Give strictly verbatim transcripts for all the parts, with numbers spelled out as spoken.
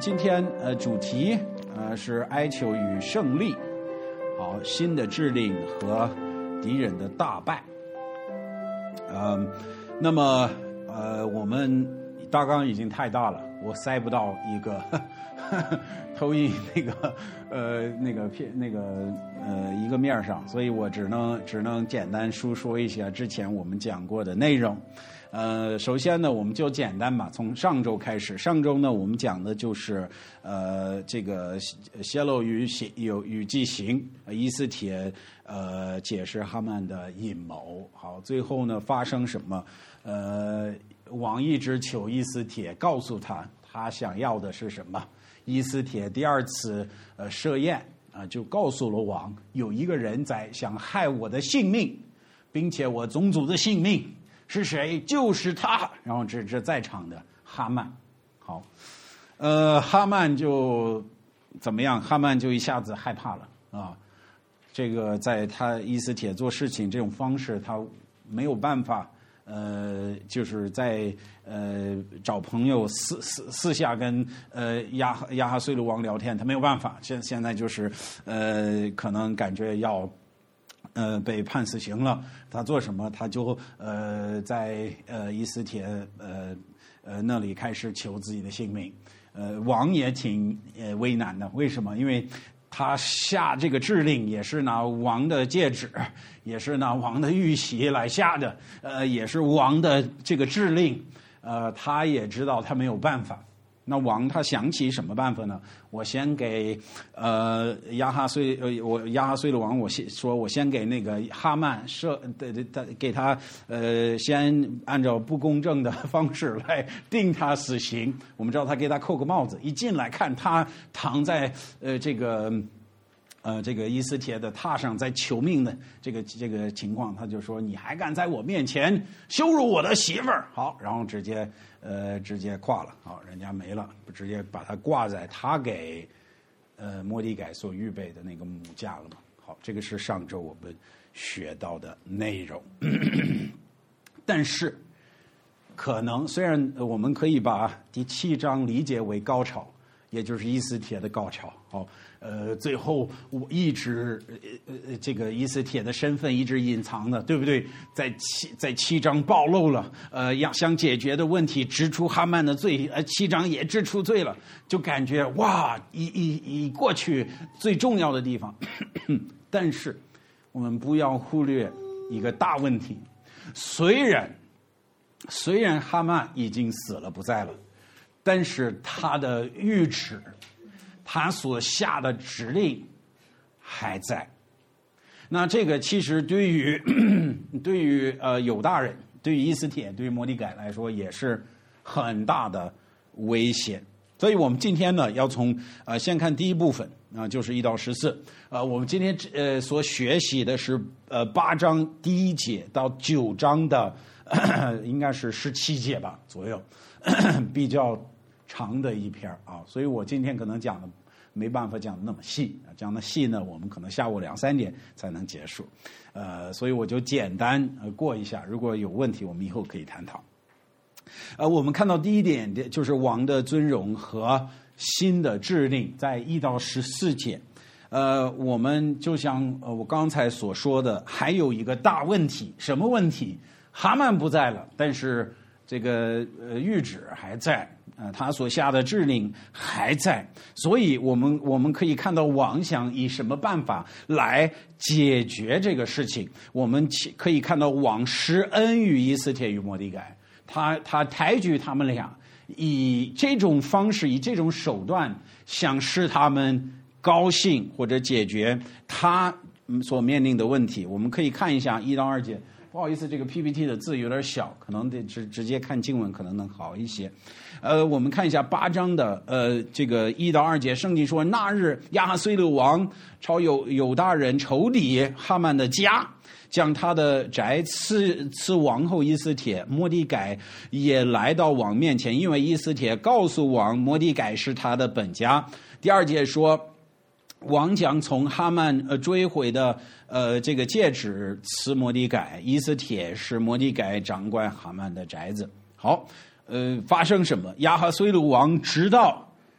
今天呃主题呃是哀求与胜利，好，新的制令和敌人的大败。呃，那么呃我们大纲已经太大了，我塞不到一个呵呵投影那个呃那个片那个呃一个面上，所以我只能只能简单述说一下之前我们讲过的内容。呃，首先呢，我们就简单吧，从上周开始。上周呢，我们讲的就是呃，这个泄露与有与迹行，以斯帖呃解释哈曼的阴谋。好，最后呢，发生什么？呃，王一直求以斯帖告诉他他想要的是什么。以斯帖第二次呃设宴啊、呃，就告诉了王，有一个人在想害我的性命，并且我宗族的性命。是谁？就是他。然后指着在场的哈曼。好，呃，哈曼就怎么样？哈曼就一下子害怕了啊！这个在他以斯帖做事情这种方式，他没有办法，呃，就是在呃找朋友私私私下跟呃亚亚哈随鲁王聊天，他没有办法。现现在就是呃，可能感觉要。呃，被判死刑了。他做什么？他就呃，在呃以斯帖呃呃那里开始求自己的性命。呃，王也挺呃为难的。为什么？因为他下这个制令也是拿王的戒指，也是拿王的玉玺来下的。呃，也是王的这个制令。呃，他也知道他没有办法。那王他想起什么办法呢？我先给呃亚哈随呃我亚哈随鲁王，我先说我先给那个哈曼设的的给他呃先按照不公正的方式来定他死刑。我们知道他给他扣个帽子，一进来看他躺在呃这个呃这个以斯帖的榻上在求命的这个这个情况，他就说你还敢在我面前羞辱我的媳妇儿？好，然后直接。呃，直接挂了，好，人家没了，直接把它挂在他给呃末底改所预备的那个母架了嘛。好，这个是上周我们学到的内容。但是，可能虽然我们可以把第七章理解为高潮，也就是以斯帖的高潮。好，呃，最后我一直呃呃这个以斯帖的身份一直隐藏的，对不对？在七在七章暴露了，呃，要想解决的问题，指出哈曼的罪，呃，七章也指出罪了，就感觉哇，一一一过去最重要的地方。但是我们不要忽略一个大问题，虽然虽然哈曼已经死了不在了，但是他的谕旨。他所下的指令还在，那这个其实对于对于呃犹大人，对于以斯帖，对于末底改来说也是很大的危险。所以我们今天呢，要从呃先看第一部分啊、呃，就是一到十四。呃，我们今天呃所学习的是呃八章第一节到九章的应该是十七节吧左右，比较。长的一篇啊，所以我今天可能讲的没办法讲的那么细，讲的细呢，我们可能下午两三点才能结束，呃，所以我就简单呃过一下，如果有问题，我们以后可以探讨。呃，我们看到第一点就是王的尊荣和新的制令，在一到十四节，呃，我们就像呃我刚才所说的，还有一个大问题，什么问题？哈曼不在了，但是这个呃谕旨还在。呃，他所下的制令还在，所以我们我们可以看到王想以什么办法来解决这个事情。我们可以看到王施恩于以斯帖与末底改，他他抬举他们俩，以这种方式，以这种手段，想使他们高兴或者解决他所面临的问题。我们可以看一下一到二节。不好意思，这个 P P T 的字有点小，可能得直直接看经文可能能好一些。呃，我们看一下八章的呃这个一到二节，圣经说那日亚哈随鲁王朝有犹大人仇敌哈曼的家，将他的宅赐赐王后以斯帖，末底改也来到王面前，因为以斯帖告诉王末底改是他的本家。第二节说。王将从哈曼呃追回的呃这个戒指赐末底改，以斯帖是末底改掌管哈曼的宅子。好，呃，发生什么？亚哈随鲁王知道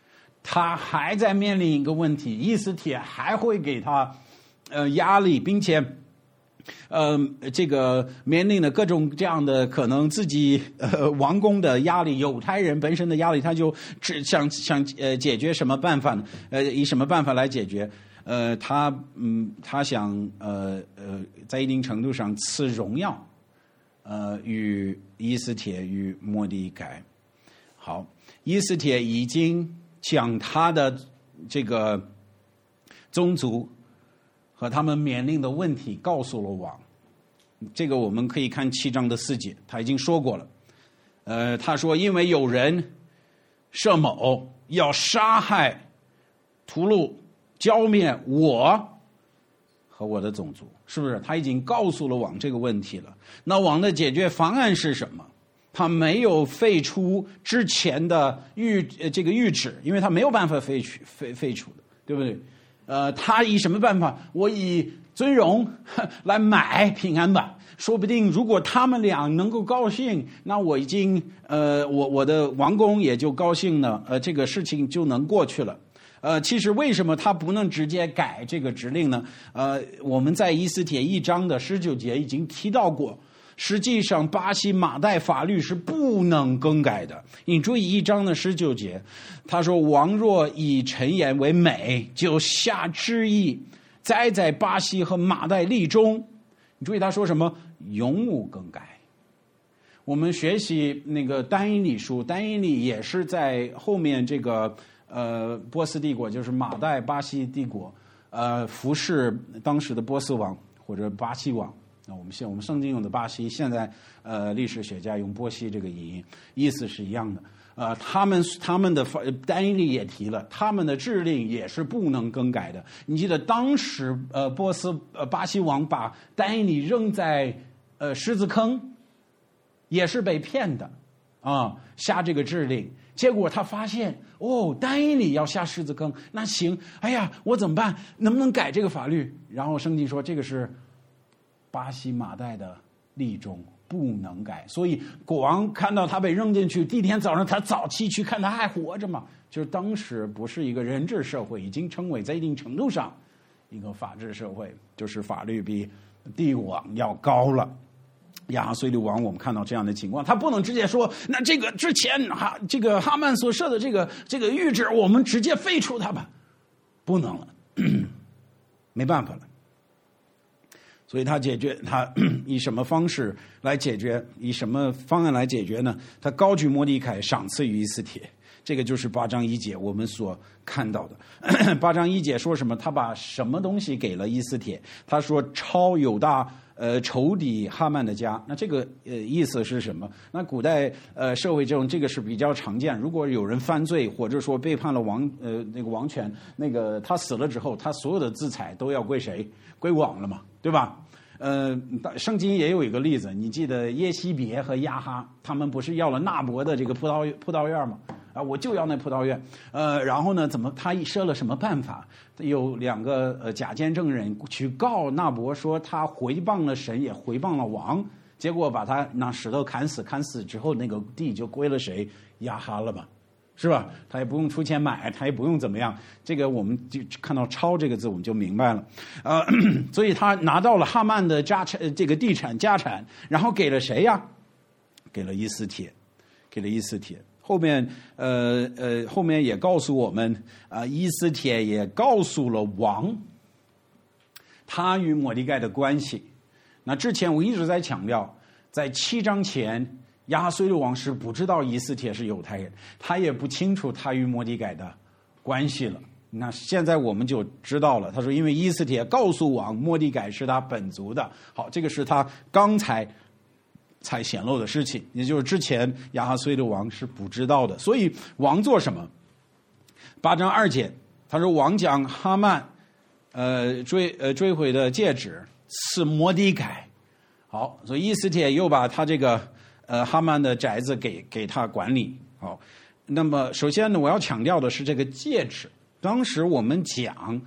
他还在面临一个问题，以斯帖还会给他呃压力，并且呃这个面临了各种这样的可能自己呃王宫的压力，犹太人本身的压力，他就只想想呃解决什么办法呢？呃以什么办法来解决？呃他嗯他想呃呃在一定程度上赐荣耀呃与以斯帖与末底改。好，以斯帖已经将他的这个宗族和他们面临的问题告诉了王。这个我们可以看七章的四节，他已经说过了。呃，他说因为有人设谋要杀害、屠戮、浇灭我和我的种族，是不是？他已经告诉了王这个问题了。那王的解决方案是什么？他没有废除之前的谕这个谕旨，因为他没有办法废除废废除的，对不对？呃，他以什么办法？我以尊荣来买平安吧。说不定如果他们俩能够高兴，那我已经呃，我我的王宫也就高兴了，呃，这个事情就能过去了。呃，其实为什么他不能直接改这个指令呢？呃，我们在以斯帖一章的十九节已经提到过。实际上巴西马代法律是不能更改的。你注意一章的十九节，他说王若以陈言为美，就下旨意栽在巴西和马代例中。你注意他说什么？永无更改。我们学习那个单一理书，单一理也是在后面这个呃波斯帝国，就是马代巴西帝国呃服侍当时的波斯王或者巴西王。那我们现我们圣经用的巴西，现在呃历史学家用波西这个音，意思是一样的。呃，他们他们的单一理也提了，他们的制令也是不能更改的。你记得当时呃波斯呃巴西王把单一理扔在呃狮子坑，也是被骗的啊，下这个制令。结果他发现哦，单一理要下狮子坑，那行，哎呀，我怎么办？能不能改这个法律？然后圣经说这个是巴西马代的例中，不能改。所以国王看到他被扔进去，第一天早上他早起去看他还活着吗？就是当时不是一个人治社会，已经成为在一定程度上一个法治社会，就是法律比帝王要高了。亚哈随鲁王我们看到这样的情况，他不能直接说那这个之前哈这个哈曼所设的这个这个谕旨我们直接废除它吧，不能了，没办法了。所以他解决他以什么方式来解决？以什么方案来解决呢？他高举末底改，赏赐于以斯帖。这个就是八章一节我们所看到的。八章一节说什么？他把什么东西给了以斯帖？他说抄犹大呃仇敌哈曼的家。那这个呃意思是什么？那古代呃社会中这个是比较常见。如果有人犯罪或者说背叛了王呃那个王权，那个他死了之后，他所有的资财都要归谁？归王了嘛，对吧？呃，圣经也有一个例子，你记得耶西别和亚哈，他们不是要了纳伯的这个葡萄葡萄园吗？啊，我就要那葡萄园。呃，然后呢，怎么他设了什么办法？有两个呃假见证人去告纳伯，说他回谤了神，也回谤了王，结果把他拿石头砍死，砍死之后那个地就归了谁？亚哈了嘛。是吧？他也不用出钱买，他也不用怎么样。这个我们就看到"抄"这个字，我们就明白了。呃，所以他拿到了哈曼的家产，这个地产家产，然后给了谁呀？给了以斯帖，给了以斯帖。后面呃呃，后面也告诉我们啊、呃，以斯帖也告诉了王，他与末底改的关系。那之前我一直在强调，在七章前。亚哈随鲁王是不知道以斯帖是犹太人，他也不清楚他与末底改的关系了。那现在我们就知道了。他说，因为以斯帖告诉王，末底改是他本族的。好，这个是他刚才才显露的事情，也就是之前亚哈随鲁王是不知道的。所以王做什么？八章二节，他说王将哈曼呃追呃追回的戒指赐末底改。好，所以以斯帖又把他这个。呃，哈曼的宅子给给他管理。好，那么首先呢，我要强调的是这个戒指。当时我们讲，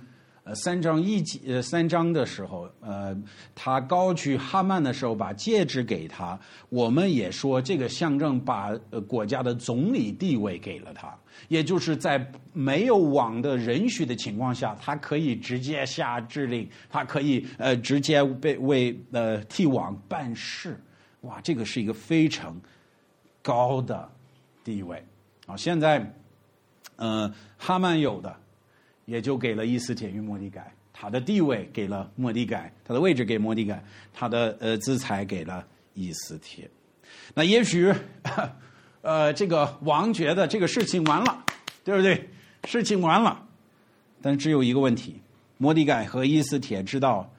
呃三章一呃三章的时候，呃，他高举哈曼的时候，把戒指给他。我们也说这个象征把呃国家的总理地位给了他，也就是在没有王的允许的情况下，他可以直接下指令，他可以呃直接被为呃替王办事。哇，这个是一个非常高的地位啊！现在，呃，哈曼有的。也就给了以斯帖与末底改，他的地位给了末底改，他的位置给末底改，他的呃资财给了以斯帖。那也许，呃，这个王觉得这个事情完了，对不对？事情完了，但只有一个问题：末底改和以斯帖知道，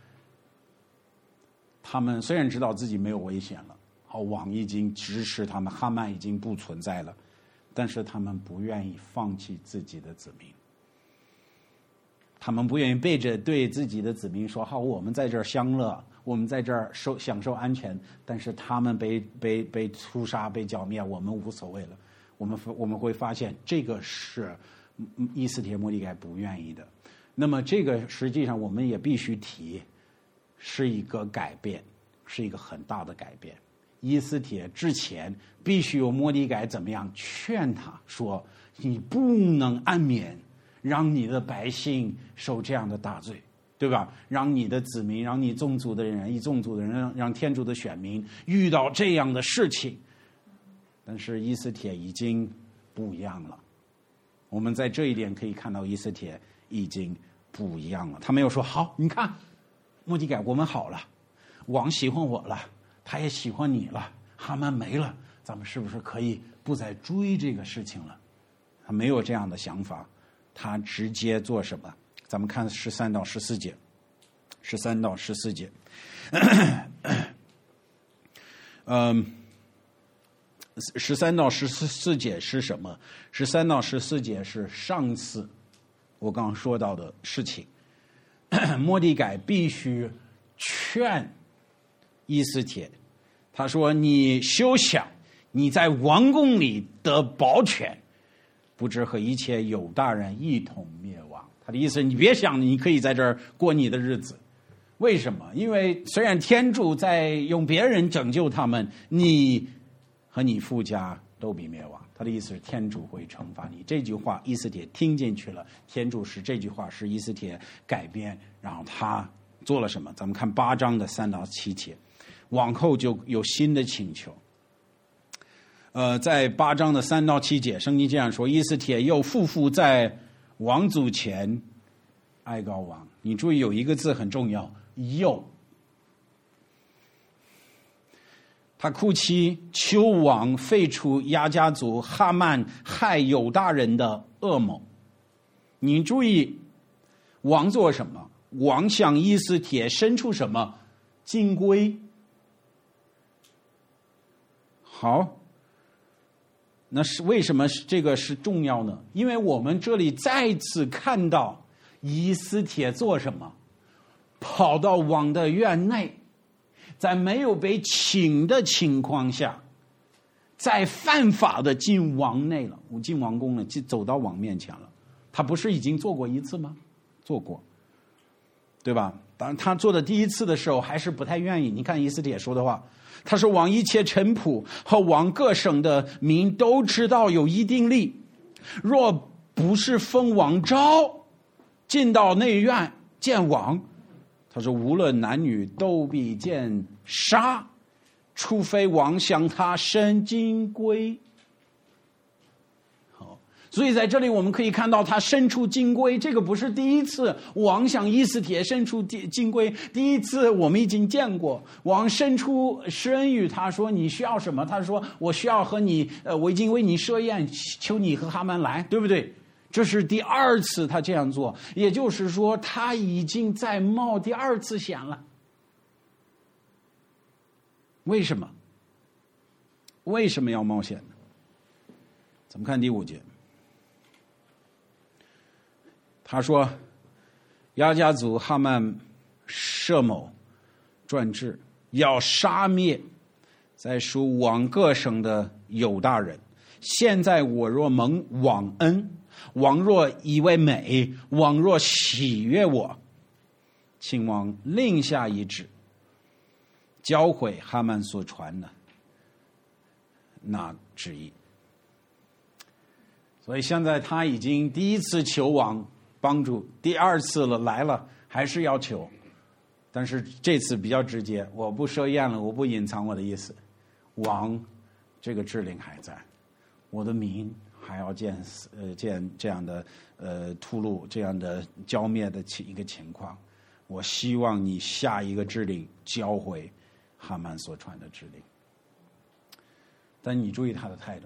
他们虽然知道自己没有危险了，好，王已经支持他们，哈曼已经不存在了，但是他们不愿意放弃自己的子民。他们不愿意背着对自己的子民说：“好，我们在这儿享乐，我们在这儿受享受安全。”但是他们被被被屠杀、被剿灭，我们无所谓了。我们我们会发现，这个是以斯帖末底改不愿意的。那么，这个实际上我们也必须提，是一个改变，是一个很大的改变。以斯帖之前必须有末底改怎么样劝他说：“你不能安眠。”让你的百姓受这样的大罪，对吧？让你的子民，让你宗族的人，一宗族的人，让让天主的选民遇到这样的事情。但是以斯帖已经不一样了。我们在这一点可以看到，以斯帖已经不一样了。他没有说：“好，你看，末底改，我们好了，王喜欢我了，他也喜欢你了，哈曼没了，咱们是不是可以不再追这个事情了？”他没有这样的想法。他直接做什么？咱们看十三到十四节，十三到十四节。嗯，十三到十四节是什么？十三到十四节是上次我刚刚说到的事情。末底改必须劝以斯帖，他说：“你休想你在王宫里得保全。”不知和一切犹大人一同灭亡。他的意思，你别想你可以在这儿过你的日子。为什么？因为虽然天主在用别人拯救他们，你和你父家都必灭亡。他的意思是天主会惩罚你。这句话以斯帖听进去了，天主使这句话使以斯帖改变，然后他做了什么？咱们看八章的三到七节，往后就有新的请求。呃，在八章的三到七节，圣经这样说：以斯帖又匍匐在王祖前哀告王。你注意有一个字很重要，又。他哭泣求王废除亚家族哈曼害犹大人的恶谋。你注意，王做什么？王向以斯帖伸出什么？金龟。好。那是为什么这个是重要呢？因为我们这里再次看到以斯帖做什么？跑到王的院内，在没有被请的情况下，在犯法的进王内了，进王宫了，走到王面前了。他不是已经做过一次吗？做过，对吧？当然他做的第一次的时候还是不太愿意。你看以斯帖说的话，他说：“王一切臣仆和王各省的民都知道有一定例，若不是奉王诏进到内院见王，他说无论男女都必见杀，除非王向他伸金龟。”所以在这里我们可以看到他伸出金龟，这个不是第一次王向以斯帖伸出金龟，第一次我们已经见过，王伸出施恩于他说你需要什么，他说我需要和你呃，我已经为你设宴，求你和哈曼来，对不对？这是第二次他这样做，也就是说他已经在冒第二次险了。为什么？为什么要冒险呢？咱们看第五节。他说亚家族哈曼设谋专制，要杀灭在属王各省的犹大人， 现在我若蒙王恩，王若以为美，王若喜悦我，请王令下一旨，教诲哈曼所传的那旨意。所以现在他已经第一次求王帮助，第二次了来了还是要求，但是这次比较直接，我不设宴了，我不隐藏我的意思，王这个制令还在，我的民还要见呃见这样的呃屠戮，这样的浇灭的一个情况，我希望你下一个制令，教诲哈曼所传的制令。但你注意他的态度，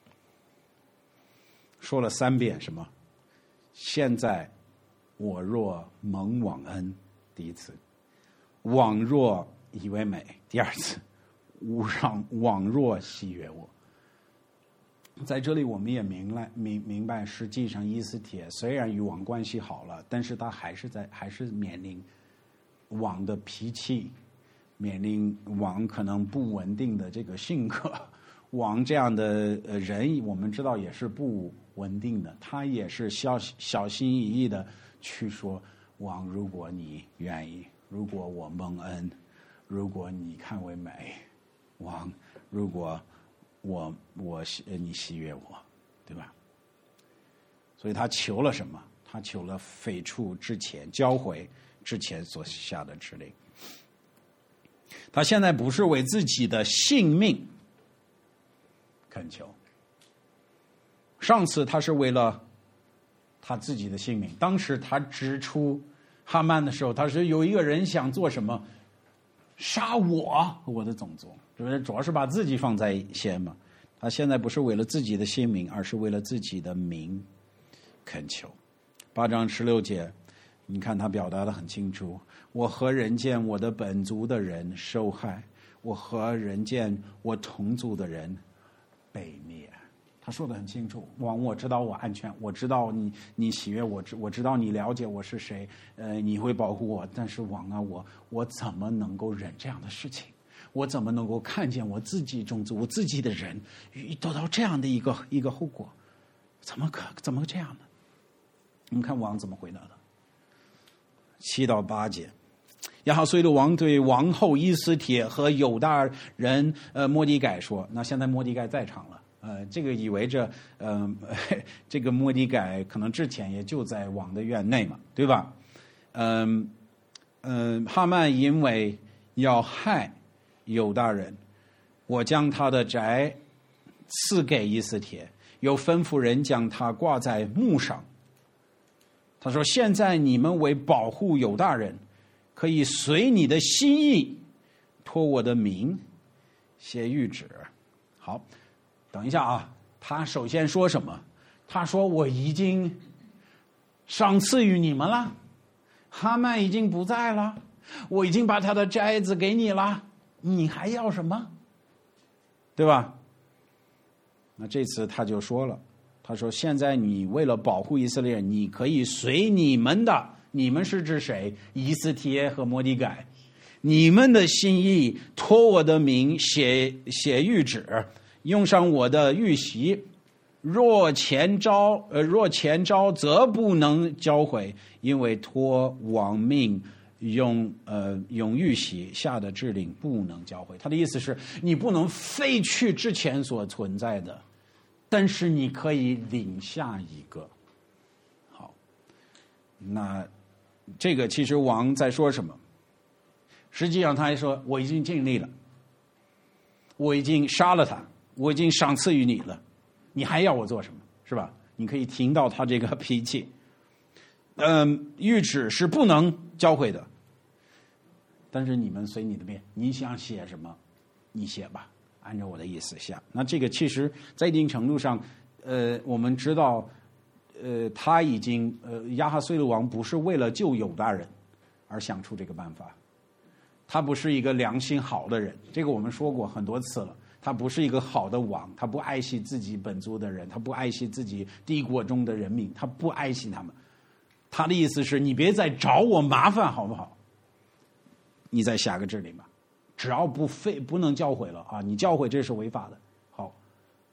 说了三遍什么？现在我若蒙王恩，第一次；王若以为美，第二次；吾让王若喜悦我。在这里我们也明白明明白，实际上以斯帖虽然与王关系好了，但是他还是在还是面临王的脾气，面临王可能不稳定的这个性格。王这样的人，我们知道也是不稳定的，他也是小小心翼翼的去说：王，如果你愿意，如果我蒙恩，如果你看为美，王，如果我我你喜悦我，对吧？所以他求了什么？他求了废除之前教诲之前所下的指令。他现在不是为自己的性命恳求，上次他是为了他自己的性命。当时他指出哈曼的时候，他是有一个人想做什么？杀我，我的种族，就是主要是把自己放在先嘛。他现在不是为了自己的性命，而是为了自己的名恳求。八章十六节，你看他表达的很清楚：我何人见我的本族的人受害？我何人见我同族的人被灭？他说得很清楚，王，我知道我安全，我知道你你喜悦我，我知道你了解我是谁，呃，你会保护我。但是王啊，我我怎么能够忍这样的事情？我怎么能够看见我自己种族、我自己的人得到这样的一个一个后果？怎么可怎么这样呢？我们看王怎么回答的。七到八节，亚哈随鲁王对王后以斯帖和犹大人呃末底改说，那现在末底改在场了。呃，这个意味着，嗯、呃，这个末底改可能之前也就在王的院内嘛，对吧？嗯、呃，嗯、呃，哈曼因为要害犹大人，我将他的宅赐给以斯帖，又吩咐人将他挂在木上。他说：“现在你们为保护犹大人，可以随你的心意，托我的名写谕旨。”好。等一下啊，他首先说什么？他说我已经赏赐于你们了，哈曼已经不在了，我已经把他的摘子给你了，你还要什么？对吧？那这次他就说了，他说现在你为了保护以色列人，你可以随你们的，你们是指谁？以斯帖和末底改，你们的心意，托我的名写写谕旨，用上我的玉玺，若前招呃若前招则不能交回，因为托王命用呃用玉玺下的制令不能交回。他的意思是你不能废去之前所存在的，但是你可以领下一个。好，那这个其实王在说什么？实际上他还说我已经尽力了，我已经杀了他，我已经赏赐于你了，你还要我做什么？是吧？你可以听到他这个脾气。嗯，谕旨是不能交回的，但是你们随你的便，你想写什么，你写吧，按照我的意思下。那这个其实在一定程度上，呃，我们知道，呃，他已经呃，亚哈随鲁王不是为了救犹大人而想出这个办法，他不是一个良心好的人，这个我们说过很多次了。他不是一个好的王，他不爱惜自己本族的人，他不爱惜自己帝国中的人民，他不爱惜他们。他的意思是你别再找我麻烦好不好？你再下个指令吧，只要不废不能教诲了啊，你教诲这是违法的。好，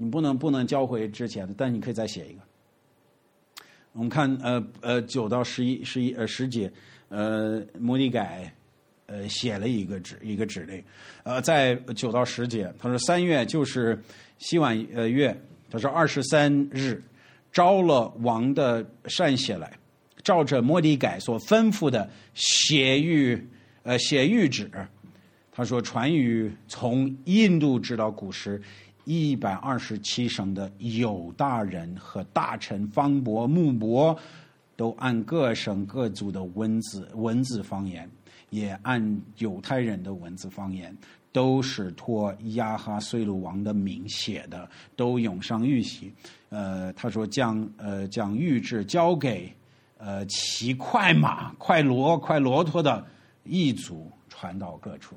你不能不能交回之前的，但你可以再写一个。我们看呃呃九到十一十一呃十节，呃摩底改呃写了一个指一个指令，呃在九到十节，他说三月就是西晚呃月，他说二十三日，招了王的善写来，照着摩底改所吩咐的写谕呃写谕旨，他说传于从印度直到古时。一百二十七省的犹大人和大臣方伯、穆伯，都按各省各族的文字文字方言，也按犹太人的文字方言，都是托亚哈随鲁王的名写的，都涌上玉玺。呃，他说将呃将谕旨交给呃骑快马、快骡、快骆驼的异族，传到各处。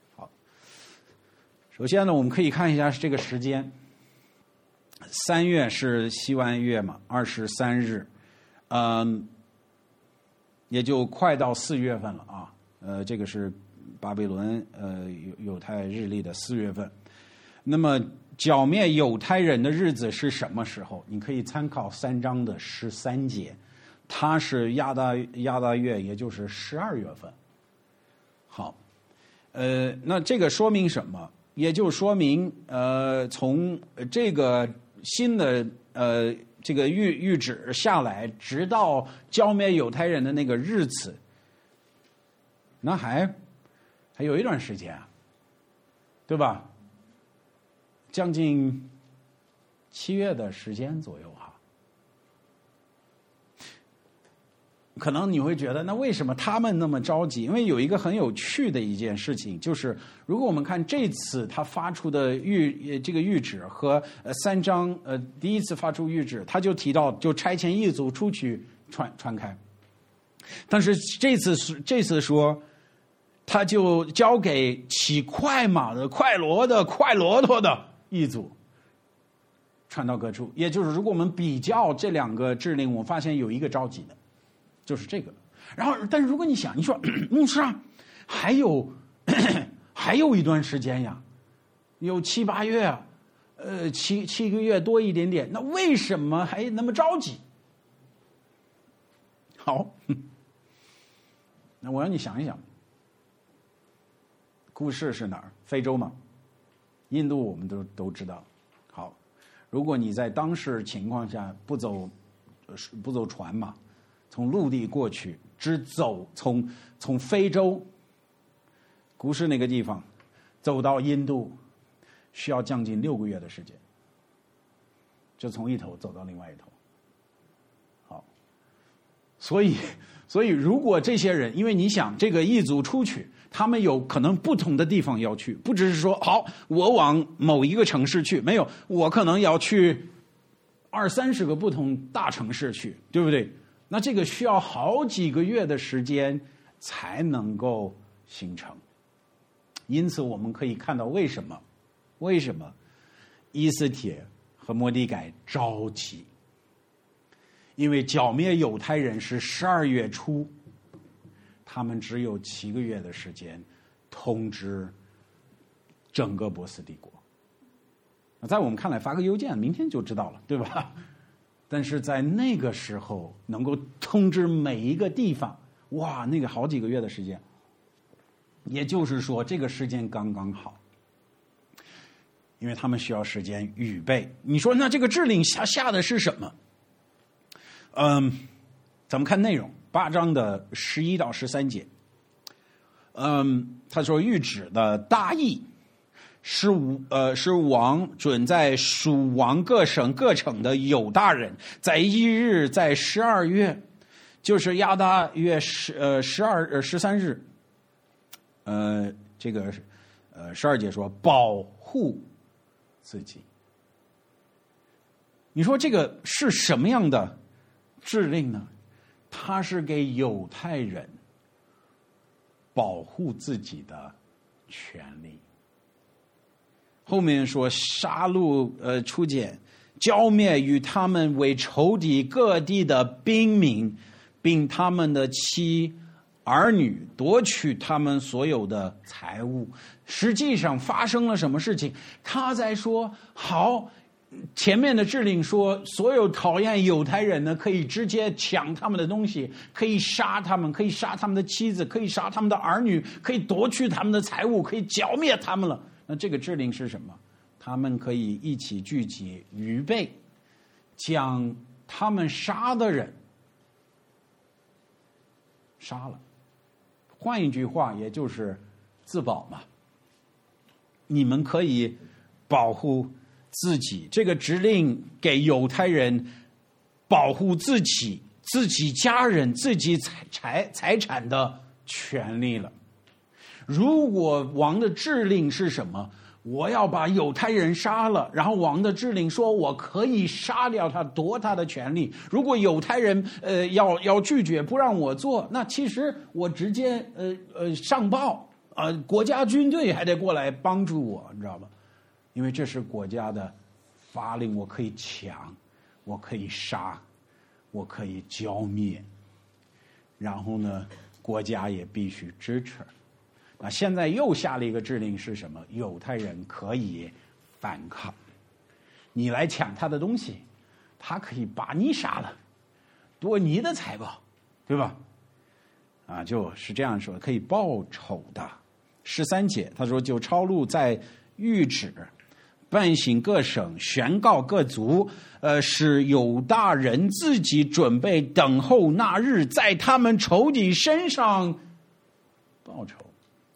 首先呢，我们可以看一下这个时间。三月是西湾月嘛，二十三日，嗯，也就快到四月份了啊。呃，这个是巴比伦呃犹犹太日历的四月份。那么剿灭犹太人的日子是什么时候？你可以参考三章的十三节，它是亚大亚大月，也就是十二月份。好，呃，那这个说明什么？也就说明，呃，从这个新的呃这个谕谕旨下来，直到剿灭犹太人的那个日子，那还还有一段时间啊，对吧？将近七月的时间左右哈。可能你会觉得，那为什么他们那么着急？因为有一个很有趣的一件事情，就是如果我们看这次他发出的谕这个谕旨和呃三章呃第一次发出谕旨，他就提到就差遣异族出去传传开，但是这次这次说，他就交给骑快马的、快骡的、快骆驼的异族传到各处。也就是如果我们比较这两个制令，我发现有一个着急的。就是这个，然后，但是如果你想，你说牧师啊，还有还有一段时间呀，有七八月啊，呃，七七个月多一点点，那为什么还那么着急？好，那我让你想一想，故事是哪儿？非洲嘛，印度我们都都知道。好，如果你在当时情况下不走不走船嘛。从陆地过去，只走从从非洲，古时那个地方，走到印度，需要将近六个月的时间。就从一头走到另外一头。好，所以所以如果这些人，因为你想这个异族出去，他们有可能不同的地方要去，不只是说好我往某一个城市去，没有，我可能要去二三十个不同大城市去，对不对？那这个需要好几个月的时间才能够形成，因此我们可以看到为什么，为什么以斯帖和摩底改着急，因为剿灭犹太人是十二月初，他们只有七个月的时间通知整个波斯帝国。在我们看来，发个邮件，明天就知道了，对吧？但是在那个时候，能够通知每一个地方，哇，那个好几个月的时间。也就是说，这个时间刚刚好，因为他们需要时间预备。你说，那这个制令下下的是什么？嗯，咱们看内容，八章的十一到十三节。嗯，他说谕旨的大意。是呃是王准在属王各省各城的犹大人，在一日，在十二月，就是亚大月十呃十二呃十三日，呃这个呃十二节说保护自己。你说这个是什么样的制令呢？它是给犹太人保护自己的权利。后面说杀戮呃出检，剿灭与他们为仇敌各地的兵民，并他们的妻儿女，夺取他们所有的财物。实际上发生了什么事情？他在说好， 前面的制令说，所有讨厌犹太人呢，可以直接抢他们的东西，可以杀他们，可以杀他们的妻子，可以杀他们的儿女，可以夺去他们的财物，可以剿灭他们了。那这个制令是什么？他们可以一起聚集，预备将他们杀的人杀了。换一句话，也就是自保嘛。你们可以保护自己，这个指令给犹太人保护自己、自己家人、自己财财财产的权利了。如果王的制令是什么？我要把犹太人杀了，然后王的制令说我可以杀掉他，夺他的权利。如果犹太人呃要要拒绝不让我做，那其实我直接呃呃上报，呃国家军队还得过来帮助我，你知道吧？因为这是国家的法令，我可以抢，我可以杀，我可以剿灭，然后呢，国家也必须支持。那现在又下了一个制令是什么？犹太人可以反抗，你来抢他的东西，他可以把你杀了，夺你的财宝，对吧？啊，就是这样说，可以报仇的。十三节他说，就抄录在谕旨，办行各省，宣告各族，呃，使犹大人自己准备等候那日，在他们仇敌身上报仇。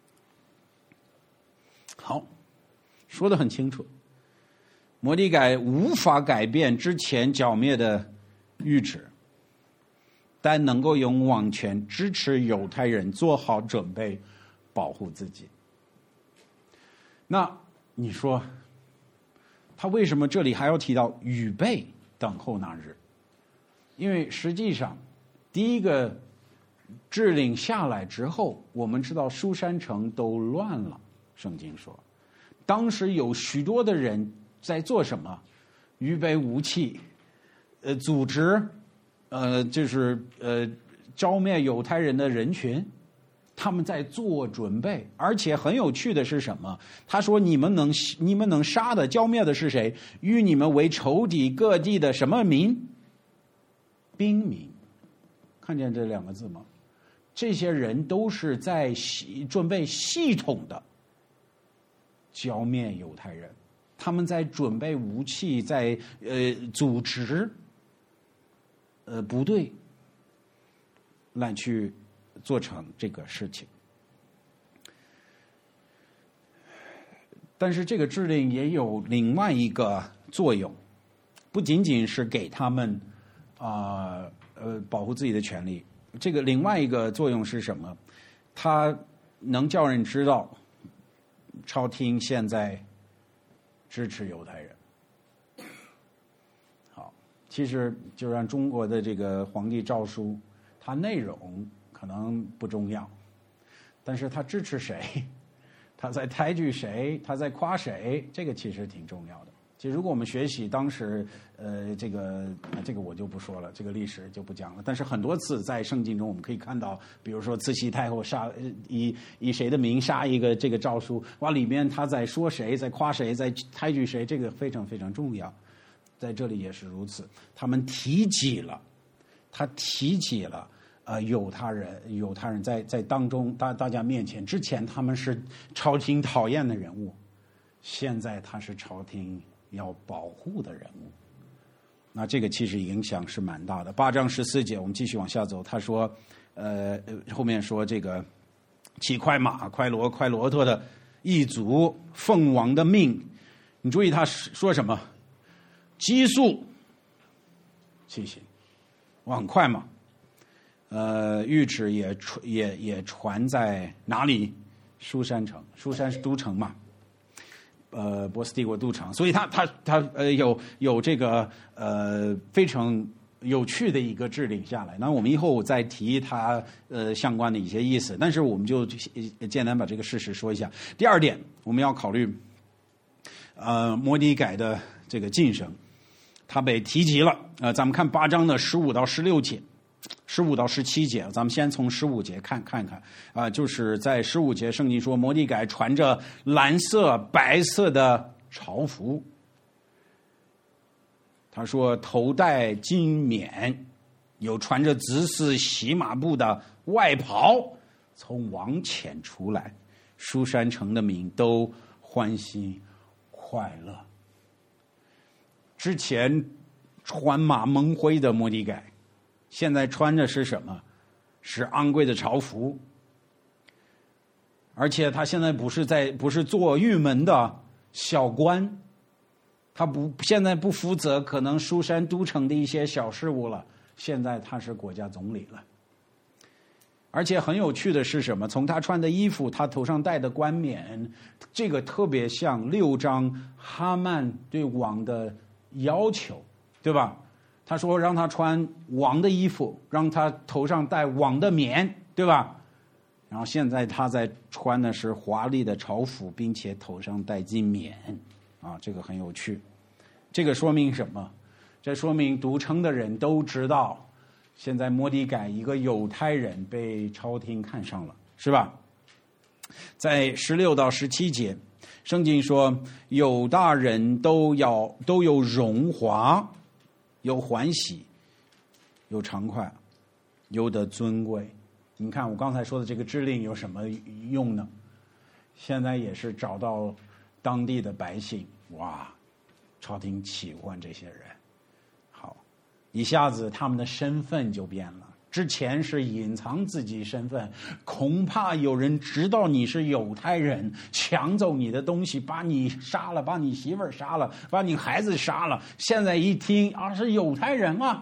好，说得很清楚，摩底改无法改变之前剿灭的谕旨，但能够用王权支持犹太人做好准备，保护自己。那你说，他为什么这里还要提到预备等候那日？因为实际上，第一个制令下来之后，我们知道书珊城都乱了。圣经说，当时有许多的人在做什么？预备武器，呃，组织，呃，就是呃，剿灭犹太人的人群，他们在做准备。而且很有趣的是什么？他说：“你们能你们能杀的、剿灭的是谁？与你们为仇敌各地的什么民？兵民。”看见这两个字吗？这些人都是在准备系统的剿灭犹太人，他们在准备武器，在呃组织呃部队来去做成这个事情。但是这个制令也有另外一个作用，不仅仅是给他们啊 呃, 呃保护自己的权利，这个另外一个作用是什么？它能叫人知道朝廷现在支持犹太人。好，其实就让中国的这个皇帝诏书，它内容可能不重要，但是他支持谁，他在抬举谁，他在夸谁，这个其实挺重要的。其实如果我们学习当时呃这个这个我就不说了，这个历史就不讲了，但是很多次在圣经中我们可以看到，比如说慈禧太后杀以以谁的名杀一个这个诏书，哇，里面他在说谁，在夸谁，在抬举谁，这个非常非常重要。在这里也是如此，他们提及了他提及了呃犹太人犹太人在在当中大大家面前，之前他们是朝廷讨厌的人物，现在他是朝廷要保护的人物。那这个其实影响是蛮大的。八章十四节我们继续往下走，他说呃后面说这个骑快马快骡快骆驼的一族奉王的命，你注意他说什么？急速骑行，很快嘛。呃谕旨也也也传在哪里？书珊城，书珊是都城嘛，呃，波斯帝国都城，所以他他他呃有有这个呃非常有趣的一个制令下来。那我们以后再提它呃相关的一些意思，但是我们就简单把这个事实说一下。第二点，我们要考虑呃摩底改的这个晋升，他被提及了。呃，咱们看八章的十五到十六节。十五到十七节，咱们先从十五节看看看啊、呃，就是在十五节，圣经说摩底改穿着蓝色、白色的朝服， 他说头戴金冕，有穿着紫丝细麻布的外袍，从王前出来，书珊城的民都欢喜快乐。之前穿马蒙灰的末底改，现在穿的是什么？是昂贵的朝服，而且他现在不是在不是做狱门的小官，他不现在不负责可能书珊都城的一些小事务了，现在他是国家总理了。而且很有趣的是什么？从他穿的衣服，他头上戴的冠冕，这个特别像六章哈曼对王的要求，对吧？他说让他穿王的衣服，让他头上戴王的冕，对吧？然后现在他在穿的是华丽的朝服，并且头上戴金冕，啊，这个很有趣。这个说明什么？这说明都城的人都知道，现在末底改一个犹太人被朝廷看上了，是吧？在十六到十七节，圣经说犹大人都要都有荣华，有欢喜，有畅快，有的尊贵。你看我刚才说的这个制令有什么用呢？现在也是找到当地的百姓，哇，朝廷喜欢这些人。好，一下子他们的身份就变了。之前是隐藏自己身份，恐怕有人知道你是犹太人，抢走你的东西，把你杀了，把你媳妇儿杀了，把你孩子杀了。现在一听啊，是犹太人啊，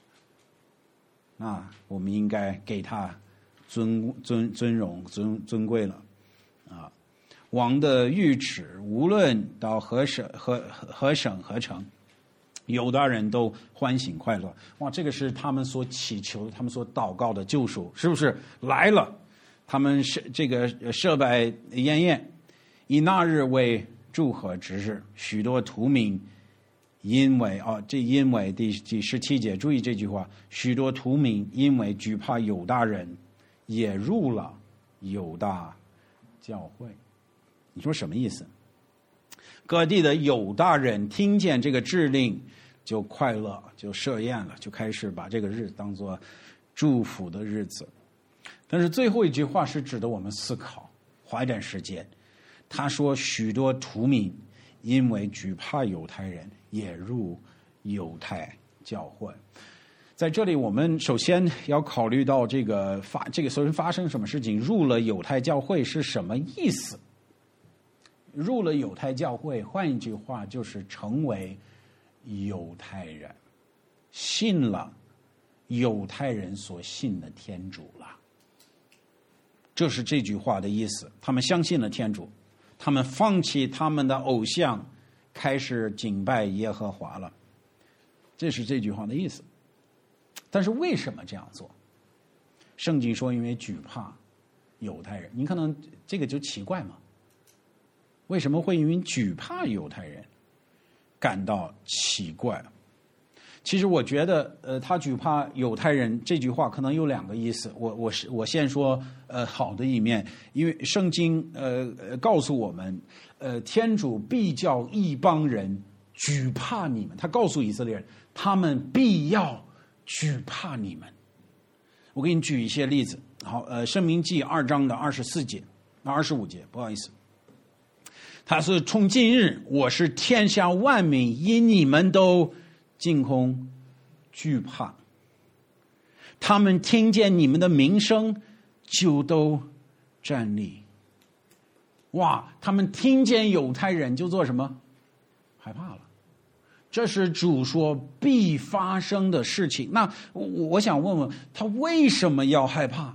那我们应该给他尊尊尊荣尊尊贵了啊！王的谕旨无论到何省何何省何城，犹大人都欢喜快乐。哇，这个是他们所祈求的，他们所祷告的救赎，是不是来了？他们是这个设摆宴宴，以那日为祝贺之日，许多土民因为啊，这因为第第十七节，注意这句话，许多土民因为惧怕犹大人，也入了犹大教会。你说什么意思？各地的犹大人听见这个制令就快乐，就设宴了，就开始把这个日子当作祝福的日子。但是最后一句话是值得我们思考，花一点时间。他说许多土民因为惧怕犹太人，也入犹太教会。在这里我们首先要考虑到这个发这个首先发生什么事情，入了犹太教会是什么意思？入了犹太教会，换一句话就是成为犹太人，信了犹太人所信的天主了。这是这句话的意思。他们相信了天主，他们放弃他们的偶像，开始敬拜耶和华了。这是这句话的意思。但是为什么这样做？圣经说因为惧怕犹太人。你可能这个就奇怪嘛，为什么会因为惧怕犹太人感到奇怪？其实我觉得，呃，他惧怕犹太人这句话可能有两个意思。我我是我先说，呃，好的一面，因为圣经呃告诉我们，呃，天主必叫一帮人惧怕你们。他告诉以色列人，他们必要惧怕你们。我给你举一些例子。好，呃，申命记二章的二十四节、二十五节，不好意思。他是从今日，我是天下万民，因你们都惊恐惧怕，他们听见你们的名声，就都站立。哇，他们听见犹太人就做什么？害怕了。这是主说必发生的事情。那我想问问他为什么要害怕？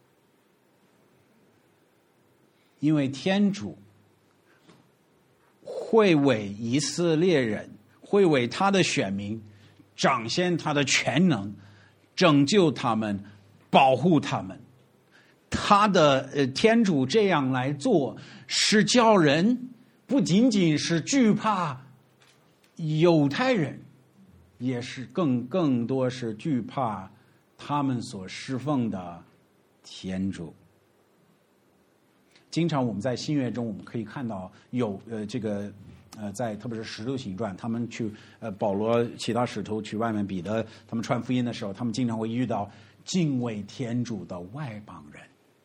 因为天主会为以色列人，会为他的选民展现他的全能，拯救他们，保护他们。他的呃天主这样来做，是叫人不仅仅是惧怕犹太人，也是更更多是惧怕他们所侍奉的天主。经常我们在新约中，我们可以看到有呃这个呃，在特别是使徒行传，他们去呃保罗其他使徒去外面，彼得他们传福音的时候，他们经常会遇到敬畏天主的外邦人。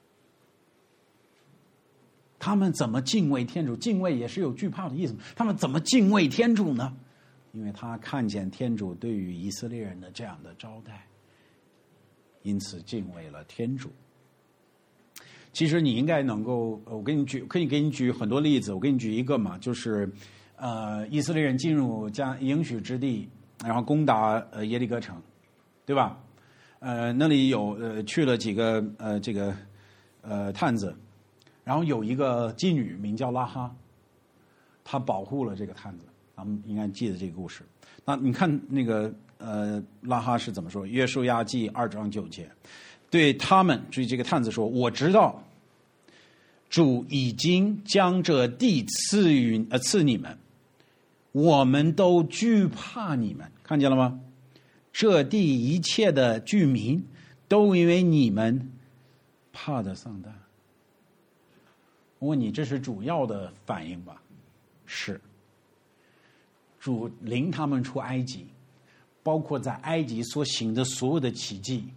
他们怎么敬畏天主？敬畏也是有惧怕的意思。他们怎么敬畏天主呢？因为他看见天主对于以色列人的这样的招待，因此敬畏了天主。其实你应该能够，我给你举，可以给你举很多例子。我给你举一个嘛，就是呃，以色列人进入加应许之地，然后攻打呃耶利哥城，对吧？呃，那里有呃去了几个呃这个呃探子。然后有一个妓女名叫拉哈，她保护了这个探子，咱们应该记得这个故事。那你看那个呃拉哈是怎么说？约书亚记二章九节，对他们对这个探子说：“我知道，主已经将这地赐予呃赐你们，我们都惧怕你们，看见了吗？这地一切的居民都因为你们怕的丧胆。”我问你，这是主要的反应吧？是。主领他们出埃及，包括在埃及所行的所有的奇迹，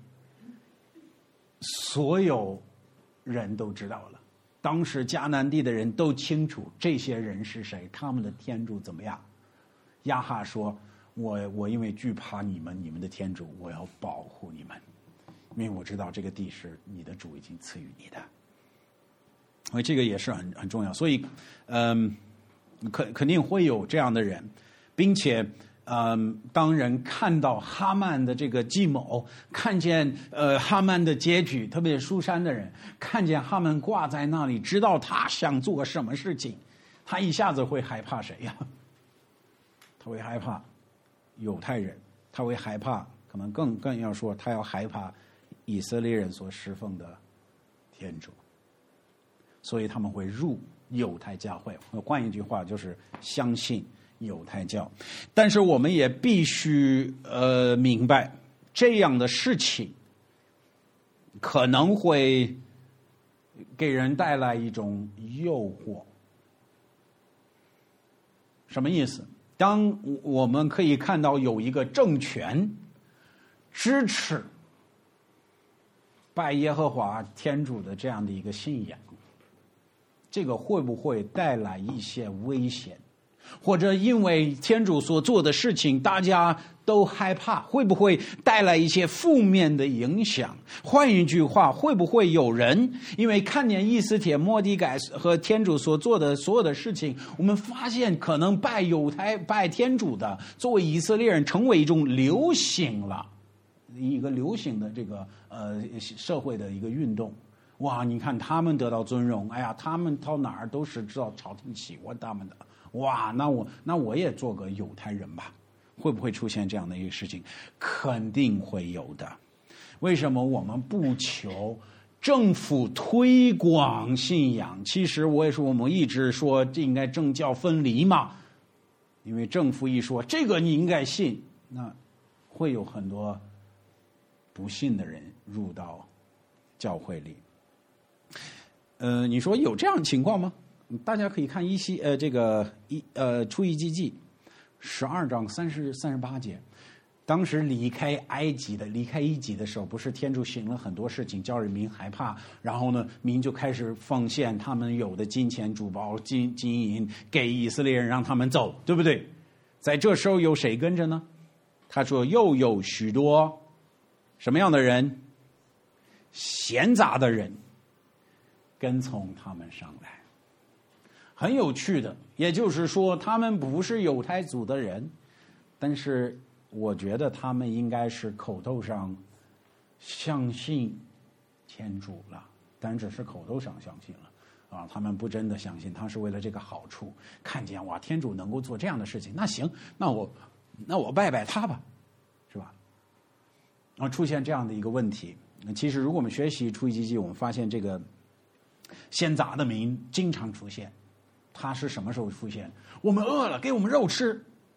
所有人都知道了。当时迦南地的人都清楚这些人是谁，他们的天主怎么样。亚哈说：“我我因为惧怕你们，你们的天主，我要保护你们，因为我知道这个地是你的主已经赐予你的。”所以这个也是很很重要，所以，嗯，肯肯定会有这样的人，并且，嗯，当人看到哈曼的这个计谋，看见呃哈曼的结局，特别是书珊的人，看见哈曼挂在那里，知道他想做什么事情，他一下子会害怕谁呀？他会害怕犹太人，他会害怕，可能更更要说，他要害怕以色列人所侍奉的天主。所以他们会入犹太教会，换一句话就是相信犹太教。但是我们也必须呃明白，这样的事情可能会给人带来一种诱惑。什么意思？当我们可以看到有一个政权支持拜耶和华天主的这样的一个信仰，这个会不会带来一些危险？或者因为天主所做的事情大家都害怕，会不会带来一些负面的影响？换一句话，会不会有人因为看见以斯帖、末底改和天主所做的所有的事情，我们发现可能拜犹太拜天主的作为以色列人成为一种流行了，一个流行的这个呃社会的一个运动。哇，你看他们得到尊荣，哎呀，他们到哪儿都是知道朝廷喜欢他们的。哇，那我那我也做个犹太人吧？会不会出现这样的一个事情？肯定会有的。为什么我们不求政府推广信仰？其实我也说，我们一直说这应该政教分离嘛。因为政府一说这个你应该信，那会有很多不信的人入到教会里。呃，你说有这样的情况吗？大家可以看一西呃这个一呃出埃及记十二章三十三十八节，当时离开埃及的离开埃及的时候，不是天主行了很多事情，叫人民害怕，然后呢，民就开始奉献他们有的金钱、珠宝、金金银给以色列人，让他们走，对不对？在这时候有谁跟着呢？他说又有许多什么样的人？闲杂的人跟从他们上来。很有趣的，也就是说他们不是犹太族的人，但是我觉得他们应该是口头上相信天主了，但只是口头上相信了啊，他们不真的相信，他是为了这个好处，看见哇天主能够做这样的事情，那行，那我那我拜拜他吧，是吧？然后出现这样的一个问题，其实如果我们学习出埃及记，我们发现这个闲杂的民经常出现。他是什么时候出现？我们饿了，给我们肉吃。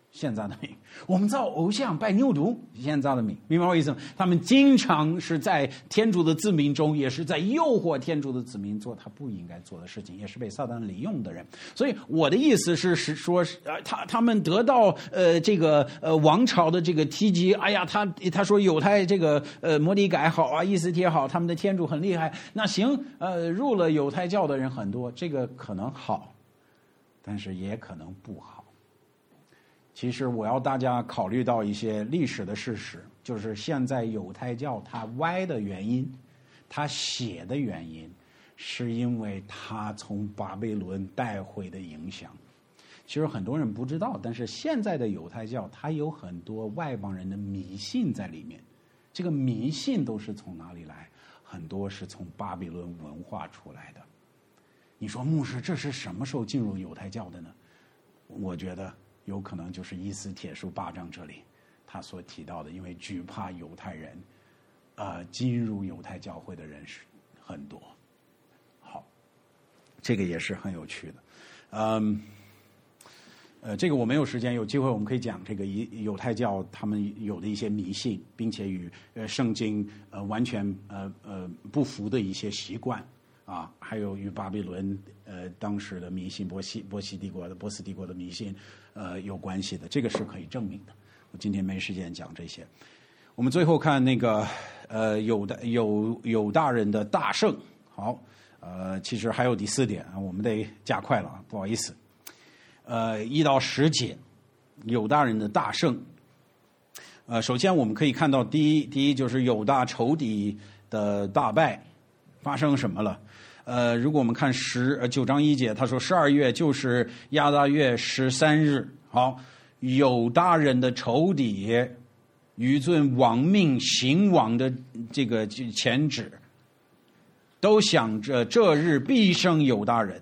现在的民，我们造偶像拜牛犊，现在的民，明白我意思吗？他们经常是在天主的子民中，也是在诱惑天主的子民做他不应该做的事情，也是被撒旦利用的人。所以我的意思是是说，呃，他他们得到呃这个呃王朝的这个提及，哎呀，他他说犹太这个呃摩底改好啊，以斯帖好，他们的天主很厉害，那行，呃，入了犹太教的人很多，这个可能好，但是也可能不好。其实我要大家考虑到一些历史的事实，就是现在犹太教它歪的原因，它写的原因，是因为它从巴比伦带回的影响。其实很多人不知道，但是现在的犹太教它有很多外邦人的迷信在里面。这个迷信都是从哪里来？很多是从巴比伦文化出来的。你说牧师，这是什么时候进入犹太教的呢？我觉得有可能就是以斯帖书八章这里他所提到的，因为惧怕犹太人，呃，进入犹太教会的人是很多。好，这个也是很有趣的。嗯，呃，这个我没有时间，有机会我们可以讲这个犹太教他们有的一些迷信，并且与呃圣经呃完全呃呃不符的一些习惯。啊，还有与巴比伦呃当时的迷信波西波西帝国的波斯帝国的迷信呃有关系的，这个是可以证明的。我今天没时间讲这些。我们最后看那个呃有的有有大人的大胜。好，呃其实还有第四点啊，我们得加快了啊，不好意思。呃一到十节有大人的大胜。呃首先我们可以看到第一第一就是有大仇敌的大败，发生什么了？呃，如果我们看十呃九章一节，他说十二月就是亚达月十三日。好，有大人的仇敌愚尊亡命行亡的这个前指，都想着这日必生有大人，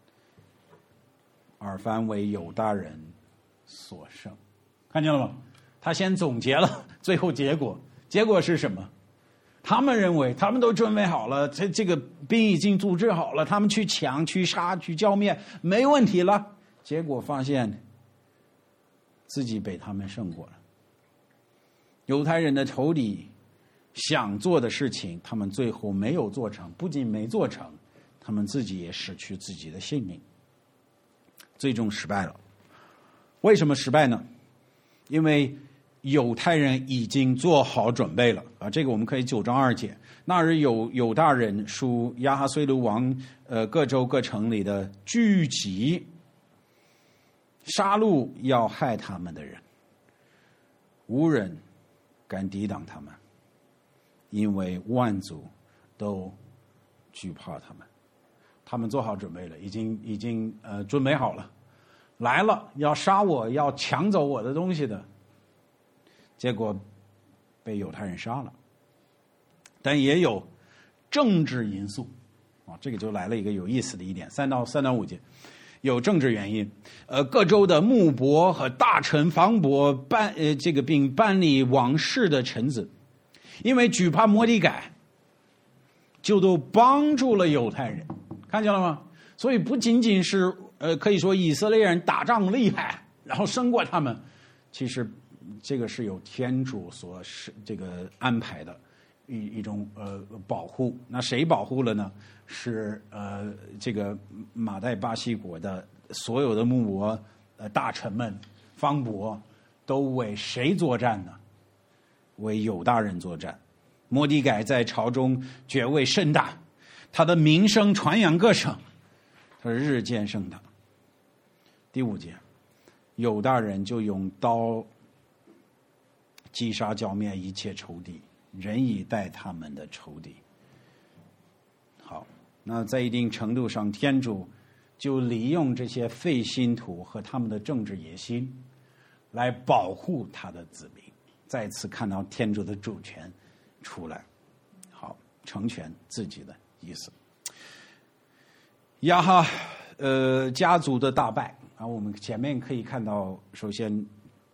而凡为有大人所胜。看见了吗？他先总结了，最后结果，结果是什么？他们认为他们都准备好了，这这个兵已经组织好了，他们去抢、去杀、去剿灭，没问题了。结果发现自己被他们胜过了。犹太人的仇敌想做的事情，他们最后没有做成，不仅没做成，他们自己也失去自己的性命，最终失败了。为什么失败呢？因为犹太人已经做好准备了啊，这个我们可以九章二节。那日有犹大人属亚哈随鲁王呃各州各城里的聚集，杀戮要害他们的人，无人敢抵挡他们，因为万族都惧怕他们。他们做好准备了，已经已经呃准备好了，来了要杀我，要抢走我的东西的。结果被犹太人杀了，但也有政治因素啊，这个就来了一个有意思的一点，三到三到五节，有政治原因。呃，各州的牧伯和大臣房伯办呃这个并办理王室的臣子，因为惧怕摩底改，就都帮助了犹太人，看见了吗？所以不仅仅是呃可以说以色列人打仗厉害，然后胜过他们，其实。这个是有天主所是这个安排的一一种呃保护。那谁保护了呢？是呃这个马代巴西国的所有的牧伯呃大臣们方伯都为谁作战呢？为犹大人作战。摩底改在朝中爵位甚大，他的名声传扬各省，他日渐盛大。第五节，犹大人就用刀击杀剿灭一切仇敌，人以待他们的仇敌。好，那在一定程度上，天主就利用这些废信徒和他们的政治野心，来保护他的子民。再次看到天主的主权出来，好，成全自己的意思。亚哈呃家族的大败啊，我们前面可以看到，首先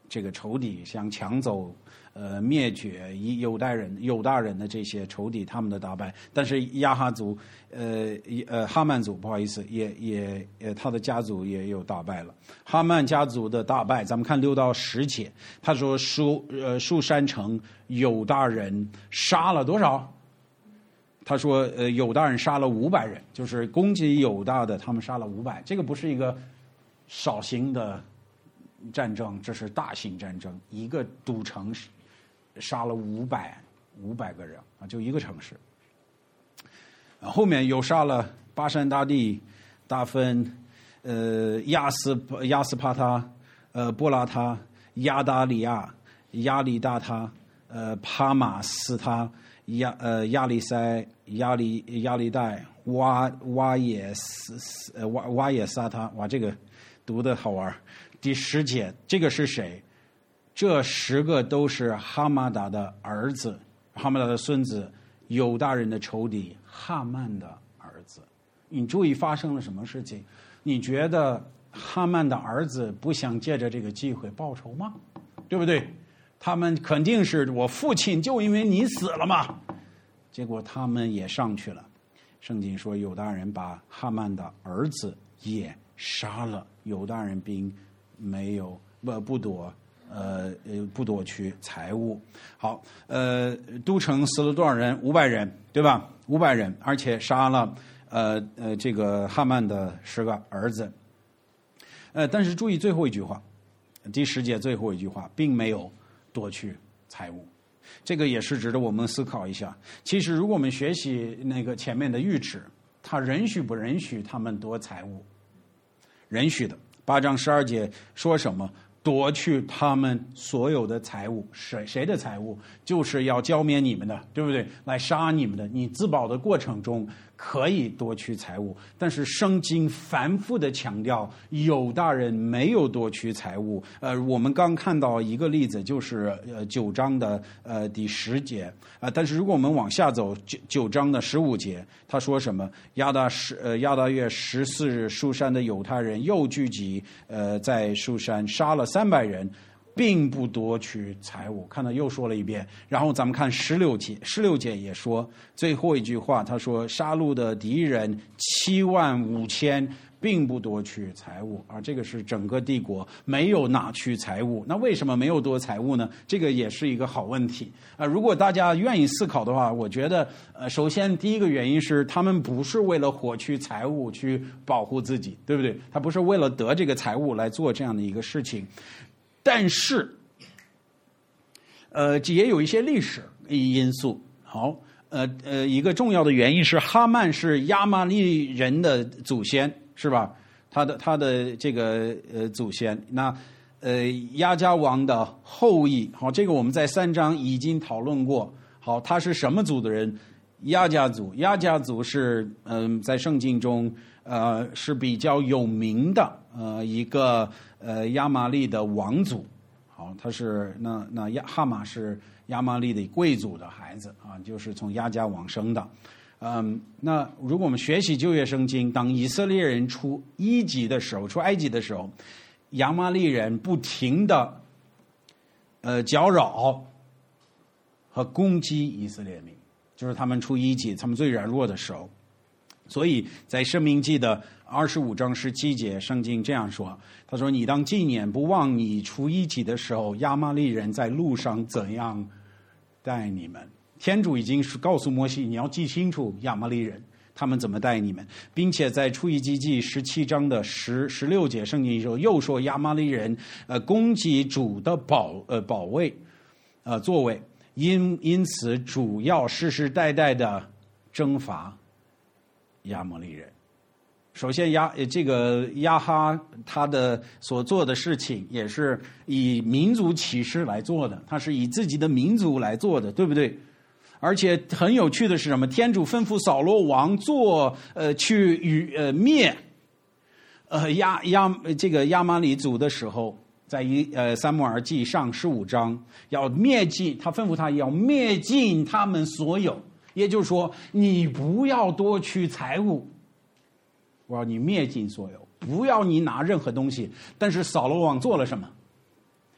这个仇敌，想抢走、呃灭绝犹大人、犹大人的这些仇敌，他们的打败。但是亚哈族，呃呃哈曼族，不好意思，也也呃他的家族也有打败了。哈曼家族的大败，咱们看六到十节，他说书呃书珊城犹大人杀了多少？他说呃犹大人杀了五百人，就是攻击犹大的，他们杀了五百。这个不是一个小型的战争，这是大型战争，一个赌城杀了五百五百个人啊，就一个城市。后面又杀了巴山大地、大芬、呃亚斯亚斯帕他、呃波拉他、亚达里亚、亚里大他、呃帕马斯他、亚呃亚利塞、亚利亚利代、瓦瓦耶斯呃瓦瓦耶萨他，哇，这个读的好玩。第十节，这个是谁？这十个都是哈马达的儿子，哈马达的孙子，犹大人的仇敌哈曼的儿子。你注意发生了什么事情？你觉得哈曼的儿子不想借着这个机会报仇吗？对不对？他们肯定是我父亲就因为你死了嘛。结果他们也上去了。圣经说犹大人把哈曼的儿子也杀了，犹大人兵没有不不夺呃呃不夺取财物。好，呃都城死了多少人？五百人，对吧？五百人，而且杀了呃呃这个哈曼的十个儿子。呃，但是注意最后一句话，第十节最后一句话，并没有夺取财物。这个也是值得我们思考一下。其实如果我们学习那个前面的谕旨，他允许不允许他们夺财物？允许的。八章十二节说什么？夺去他们所有的财物。谁谁的财物？就是要浇灭你们的，对不对？来杀你们的。你自保的过程中可以夺取财物，但是圣经反复的强调犹大人没有夺取财物。呃，我们刚看到一个例子，就是呃九章的呃第十节啊、呃。但是如果我们往下走，九九章的十五节，他说什么？亚大十呃亚大月十四日，书珊的犹太人又聚集呃在书珊，杀了三百人，并不夺取财物。看到又说了一遍。然后咱们看十六节，十六节也说最后一句话，他说杀戮的敌人七万五千，并不夺取财物啊。这个是整个帝国没有拿取财物。那为什么没有夺财物呢？这个也是一个好问题啊。如果大家愿意思考的话，我觉得呃，首先第一个原因是他们不是为了获取财物去保护自己，对不对？他不是为了得这个财物来做这样的一个事情。但是，呃，也有一些历史因素。好，呃呃，一个重要的原因是哈曼是亚玛力人的祖先，是吧？他的他的这个呃祖先，那呃亚迦王的后裔。好，这个我们在三章已经讨论过。好，他是什么族的人？亚迦族。亚迦族是嗯、呃，在圣经中呃是比较有名的呃一个。呃，亚玛力的王族。好，他是那那亚哈马是亚玛力的贵族的孩子啊，就是从亚迦王生的。嗯，那如果我们学习旧约圣经，当以色列人出埃及的时候，出埃及的时候，亚玛力人不停的呃搅扰和攻击以色列民，就是他们出埃及，他们最软弱的时候。所以在申命记的二十五章十七节，圣经这样说，他说你当纪念，不忘你出埃及的时候，亚玛力人在路上怎样待你们。天主已经告诉摩西，你要记清楚亚玛力人他们怎么待你们，并且在出埃及记十七章的十十六节，圣经说又说亚玛力人呃攻击主的保呃保卫呃座位，因因此主要世世代代的征伐亚摩利人。首先亚这个亚哈他的所做的事情也是以民族启示来做的，他是以自己的民族来做的，对不对？而且很有趣的是什么？天主吩咐扫罗王做呃去与呃灭呃亚亚这个亚玛力族的时候，在一呃撒母耳记上十五章要灭尽，他吩咐他要灭尽他们所有。也就是说，你不要多取财物，我要你灭尽所有，不要你拿任何东西。但是扫罗王做了什么？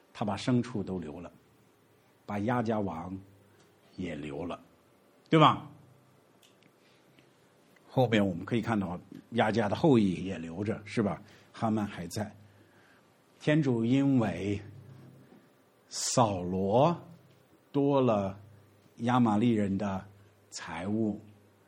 他把牲畜都留了，把亚家王也留了，对吧？后面我们可以看到亚家的后裔也留着，是吧？哈曼还在。天主因为扫罗多了亚玛力人的财物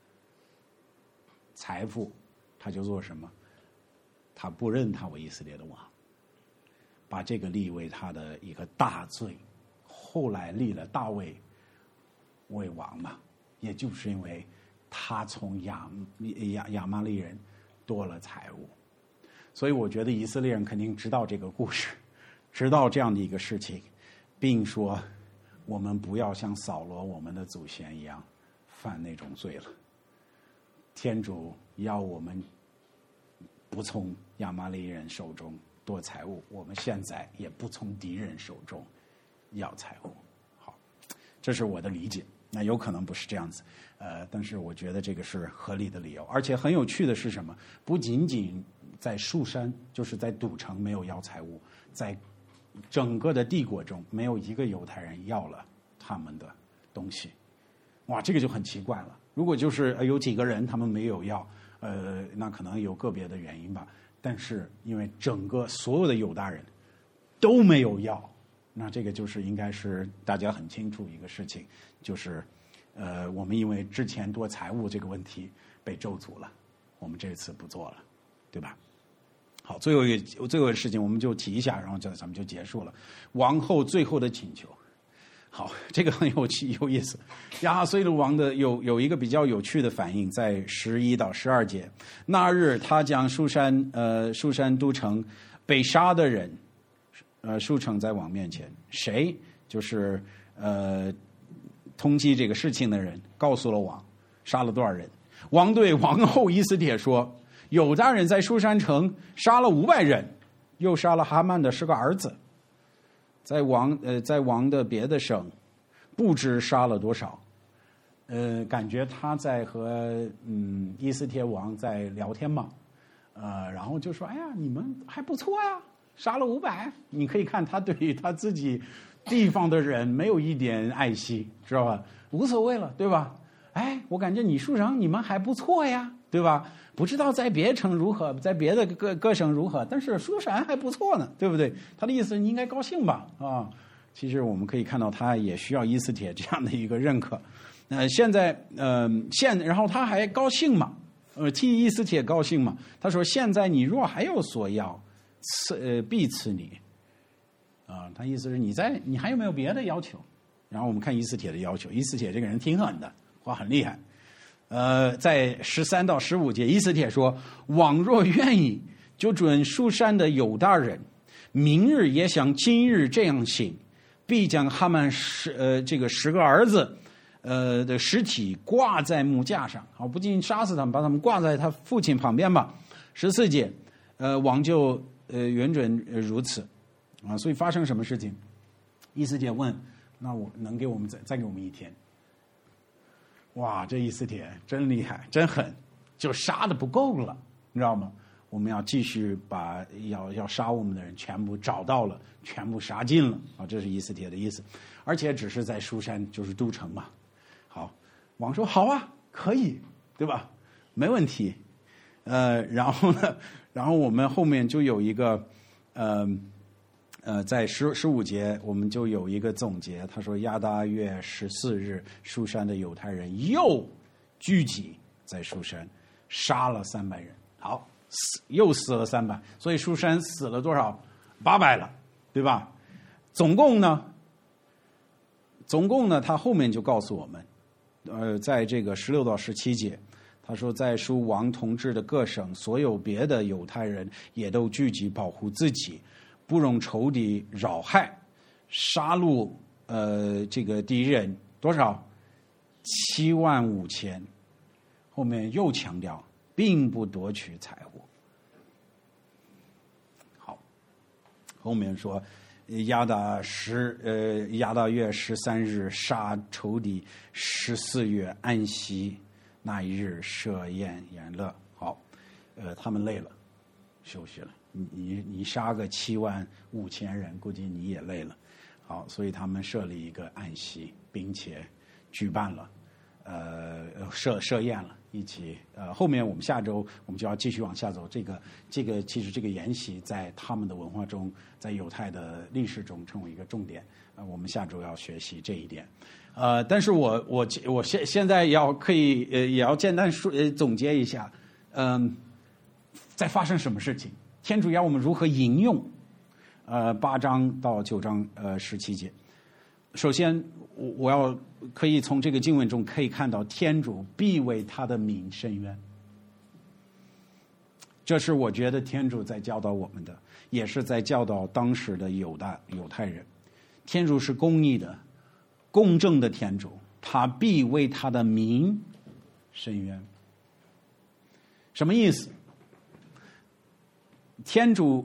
财富，他就做什么？他不认他为以色列的王，把这个立为他的一个大罪。后来立了大卫为王嘛，也就是因为他从亚亚亚玛力人多了财物。所以我觉得以色列人肯定知道这个故事，知道这样的一个事情，并说我们不要像扫罗我们的祖先一样犯那种罪了。天主要我们不从亚玛力人手中夺财物，我们现在也不从敌人手中要财物。好，这是我的理解。那有可能不是这样子，呃，但是我觉得这个是合理的理由。而且很有趣的是什么？不仅仅在树山，就是在赌城没有要财物，在整个的帝国中没有一个犹太人要了他们的东西。哇，这个就很奇怪了。如果就是有几个人他们没有要，呃，那可能有个别的原因吧。但是因为整个所有的犹大人都没有要，那这个就是应该是大家很清楚一个事情，就是呃，我们因为之前夺财物这个问题被咒诅了，我们这次不做了，对吧？好，最后一个最后的事情我们就提一下，然后这咱们就结束了。王后最后的请求。好，这个很有趣有意思。亚哈随鲁王的有有一个比较有趣的反应，在十一到十二节。那日他将书珊呃书珊都城被杀的人，呃书城在王面前，谁就是呃通缉这个事情的人，告诉了王杀了多少人。王对王后以斯帖说，犹大人在书珊城杀了五百人，又杀了哈曼的十个儿子。在王呃，在王的别的省，不知杀了多少，呃，感觉他在和嗯以斯帖王在聊天嘛，呃，然后就说，哎呀，你们还不错呀，杀了五百。你可以看他对于他自己地方的人没有一点爱惜，知道吧？无所谓了，对吧？哎，我感觉你书城你们还不错呀，对吧？不知道在别城如何，在别的各各省如何，但是书珊还不错呢，对不对？他的意思你应该高兴吧？啊，其实我们可以看到他也需要以斯帖这样的一个认可。呃，现在呃现然后他还高兴嘛，呃替以斯帖高兴嘛。他说现在你若还有所要，赐呃必赐你。啊、呃，他意思是你在你还有没有别的要求？然后我们看以斯帖的要求，以斯帖这个人挺狠的，话很厉害。呃，在十三到十五节，以斯帖说：“王若愿意，就准书珊的犹大人，明日也像今日这样行，必将哈曼十呃这个十个儿子，呃的尸体挂在木架上，好，不仅杀死他们，把他们挂在他父亲旁边吧。”十四节，呃，王就呃允准如此，啊，所以发生什么事情？以斯帖问：“那我能给我们再再给我们一天？”哇，这以斯帖真厉害，真狠，就杀的不够了，你知道吗？我们要继续把要要杀我们的人全部找到了，全部杀尽了啊！这是以斯帖的意思，而且只是在书珊，就是都城嘛。好，王说好啊，可以，对吧？没问题。呃，然后呢，然后我们后面就有一个，呃。呃，在十十五节，我们就有一个总结。他说，亚达月十四日，书珊的犹太人又聚集在书珊，杀了三百人。好，死又死了三百，所以书珊死了多少？八百了，对吧？总共呢？总共呢？他后面就告诉我们，呃，在这个十六到十七节，他说，在书王统治的各省，所有别的犹太人也都聚集保护自己。不容仇敌扰害，杀戮呃这个敌人多少？七万五千。后面又强调，并不夺取财物。好，后面说亚达十呃亚达月十三日杀仇敌，十四月安息那一日设宴宴乐。好，呃他们累了， 休息了。你你你杀个七万五千人，估计你也累了。好，所以他们设立一个安息，并且举办了呃设设宴了，一起呃后面我们下周我们就要继续往下走。这个这个其实这个筵席在他们的文化中，在犹太的历史中成为一个重点。呃，我们下周要学习这一点。呃，但是我我我现现在要可以呃也要简单说呃总结一下，嗯、呃，在发生什么事情？天主要我们如何引用？呃，八章到九章呃十七节。首先，我我要可以从这个经文中可以看到，天主必为他的名伸冤。这是我觉得天主在教导我们的，也是在教导当时的犹大犹太人。天主是公义的、公正的天主，他必为他的名伸冤。什么意思？天主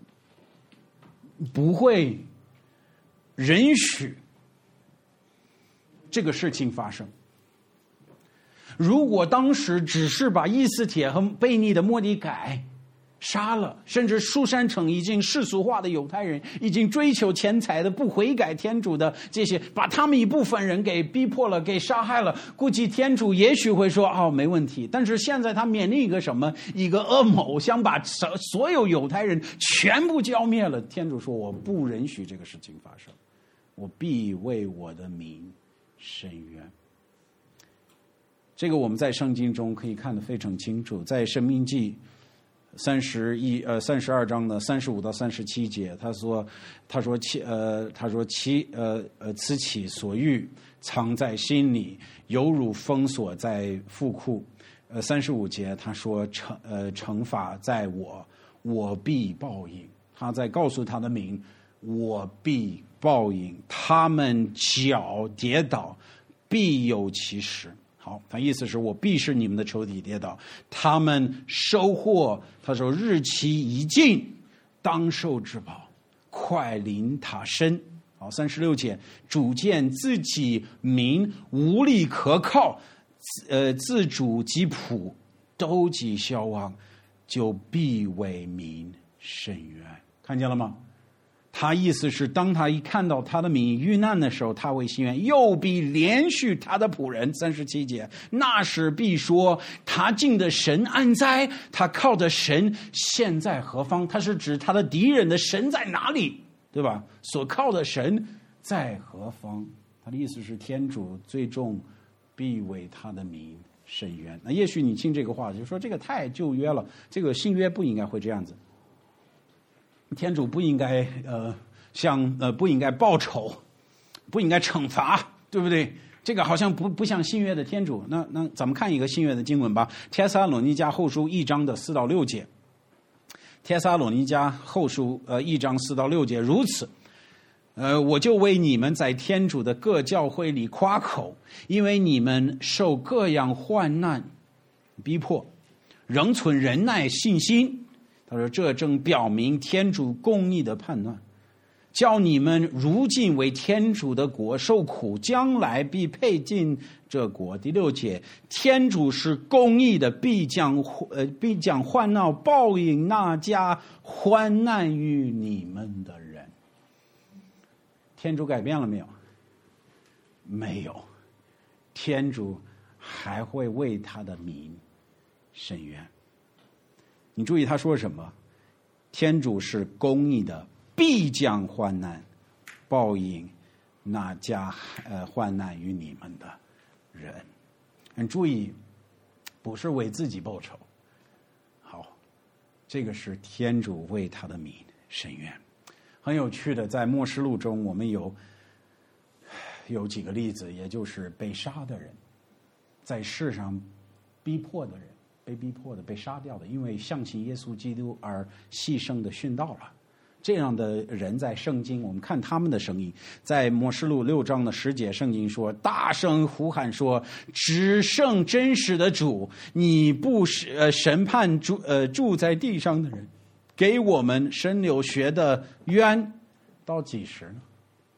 不会允许这个事情发生。如果当时只是把以斯帖和悖逆的末底改杀了，甚至书珊城已经世俗化的犹太人，已经追求钱财的、不悔改天主的这些，把他们一部分人给逼迫了、给杀害了，估计天主也许会说哦没问题。但是现在他面临一个什么？一个恶谋，想把所有犹太人全部浇灭了。天主说我不允许这个事情发生，我必为我的名伸冤。这个我们在圣经中可以看得非常清楚，在申命记三十一呃三十二章的三十五到三十七节，他说他说其呃他说其呃呃此起所欲藏在心里，犹如封锁在腹库。呃三十五节他说惩呃惩罚在我，我必报应。他在告诉他的民，我必报应，他们脚跌倒，必有其时。好，他意思是我必使你们的仇敌跌倒，他们收获，他说日期一尽，当受之宝，快临他身。好，三十六节，主见自己民无力可靠，呃，自主及仆都及消亡，就必为民伸冤。看见了吗？他意思是，当他一看到他的民遇难的时候，他为伸冤，又必连续他的仆人。三十七节，那时必说，他敬的神安哉？他靠的神现在何方？他是指他的敌人的神在哪里，对吧？所靠的神在何方？他的意思是，天主最终必为他的民伸冤。那也许你听这个话，就说这个太旧约了，这个新约不应该会这样子。天主不应该呃像呃不应该报仇，不应该惩罚，对不对？这个好像不不像新约的天主。那那咱们看一个新约的经文吧，《帖撒罗尼迦后书》一章的四到六节，《帖撒罗尼迦后书》呃一章四到六节，如此，呃我就为你们在天主的各教会里夸口，因为你们受各样患难逼迫，仍存忍耐信心。他说这正表明天主公义的判断，叫你们如今为天主的国受苦，将来必配进这国。第六节，天主是公义的，必将呃必将患难报应那加患难于你们的人。天主改变了没有？没有，天主还会为他的民伸冤。你注意他说什么？天主是公义的，必将患难报应那加呃患难于你们的人。你注意，不是为自己报仇。好，这个是天主为他的民伸冤。很有趣的，在默示录中，我们有有几个例子，也就是被杀的人，在世上逼迫的人。被逼迫的、被杀掉的，因为相信耶稣基督而牺牲的殉道了。这样的人在圣经，我们看他们的声音，在默示录六章的十节，圣经说：“大声呼喊说，只剩真实的主，你不是呃审判住呃住在地上的人，给我们伸流血的冤到几时呢？”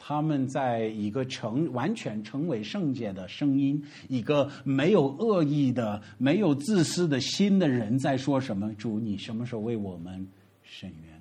他们在一个成完全成为圣洁的声音，一个没有恶意的、没有自私的心的人在说什么？主，你什么时候为我们伸冤？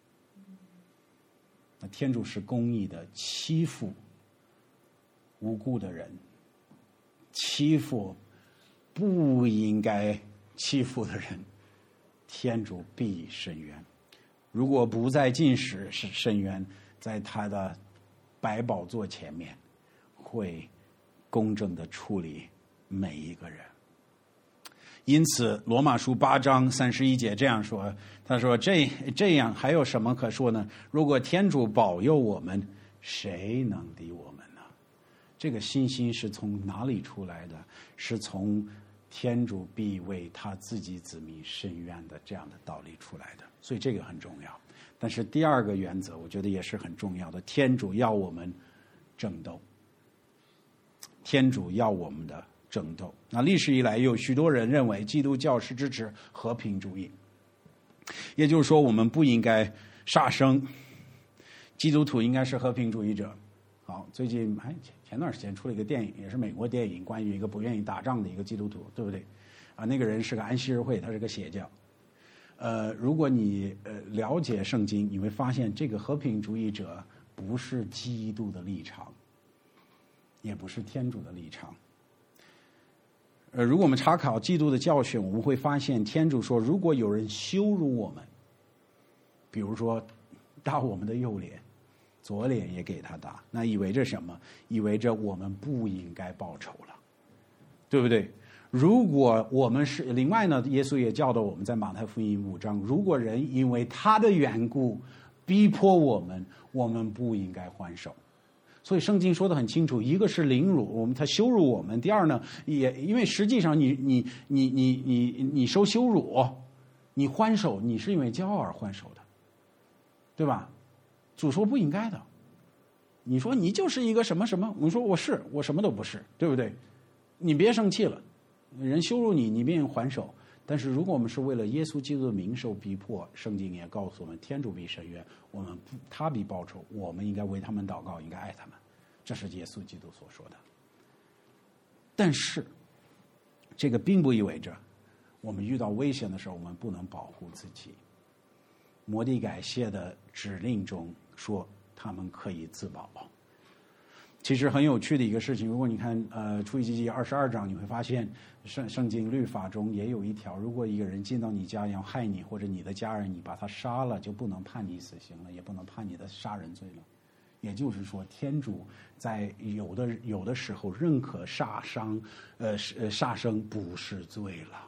那天主是公义的，欺负无辜的人，欺负不应该欺负的人，天主必伸冤。如果不在禁食是伸冤，在他的百宝座前面会公正的处理每一个人。因此罗马书八章三十一节这样说，他说这这样还有什么可说呢？如果天主保佑我们，谁能敌我们呢？这个信心是从哪里出来的？是从天主必为他自己子民伸冤的这样的道理出来的。所以这个很重要。但是第二个原则我觉得也是很重要的，天主要我们争斗，天主要我们的争斗。那历史以来有许多人认为基督教是支持和平主义，也就是说我们不应该杀生，基督徒应该是和平主义者。好，最近哎前段时间出了一个电影，也是美国电影，关于一个不愿意打仗的一个基督徒，对不对？啊，那个人是个安息日会，他是个邪教。呃，如果你呃了解圣经，你会发现这个和平主义者不是基督的立场，也不是天主的立场。呃，如果我们查考基督的教训，我们会发现天主说，如果有人羞辱我们，比如说打我们的右脸，左脸也给他打，那意味着什么？意味着我们不应该报仇了，对不对？如果我们是另外呢，耶稣也教导我们在马太福音五章，如果人因为他的缘故逼迫我们，我们不应该还手。所以圣经说得很清楚，一个是凌辱我们，他羞辱我们；第二呢，也因为实际上你你你你你你受羞辱，你还手，你是因为骄傲而还手的，对吧？主说不应该的。你说你就是一个什么什么，我说我是，我什么都不是，对不对？你别生气了。人羞辱你，你便还手。但是如果我们是为了耶稣基督的名受逼迫，圣经也告诉我们，天主必伸冤，我们不他必报仇，我们应该为他们祷告，应该爱他们，这是耶稣基督所说的。但是这个并不意味着我们遇到危险的时候我们不能保护自己。摩地改谢的指令中说他们可以自保。其实很有趣的一个事情，如果你看呃出埃及记二十二章，你会发现圣圣经律法中也有一条，如果一个人进到你家要害你或者你的家人，你把他杀了，就不能判你死刑了，也不能判你的杀人罪了。也就是说，天主在有的有的时候认可杀伤呃呃杀生不是罪了。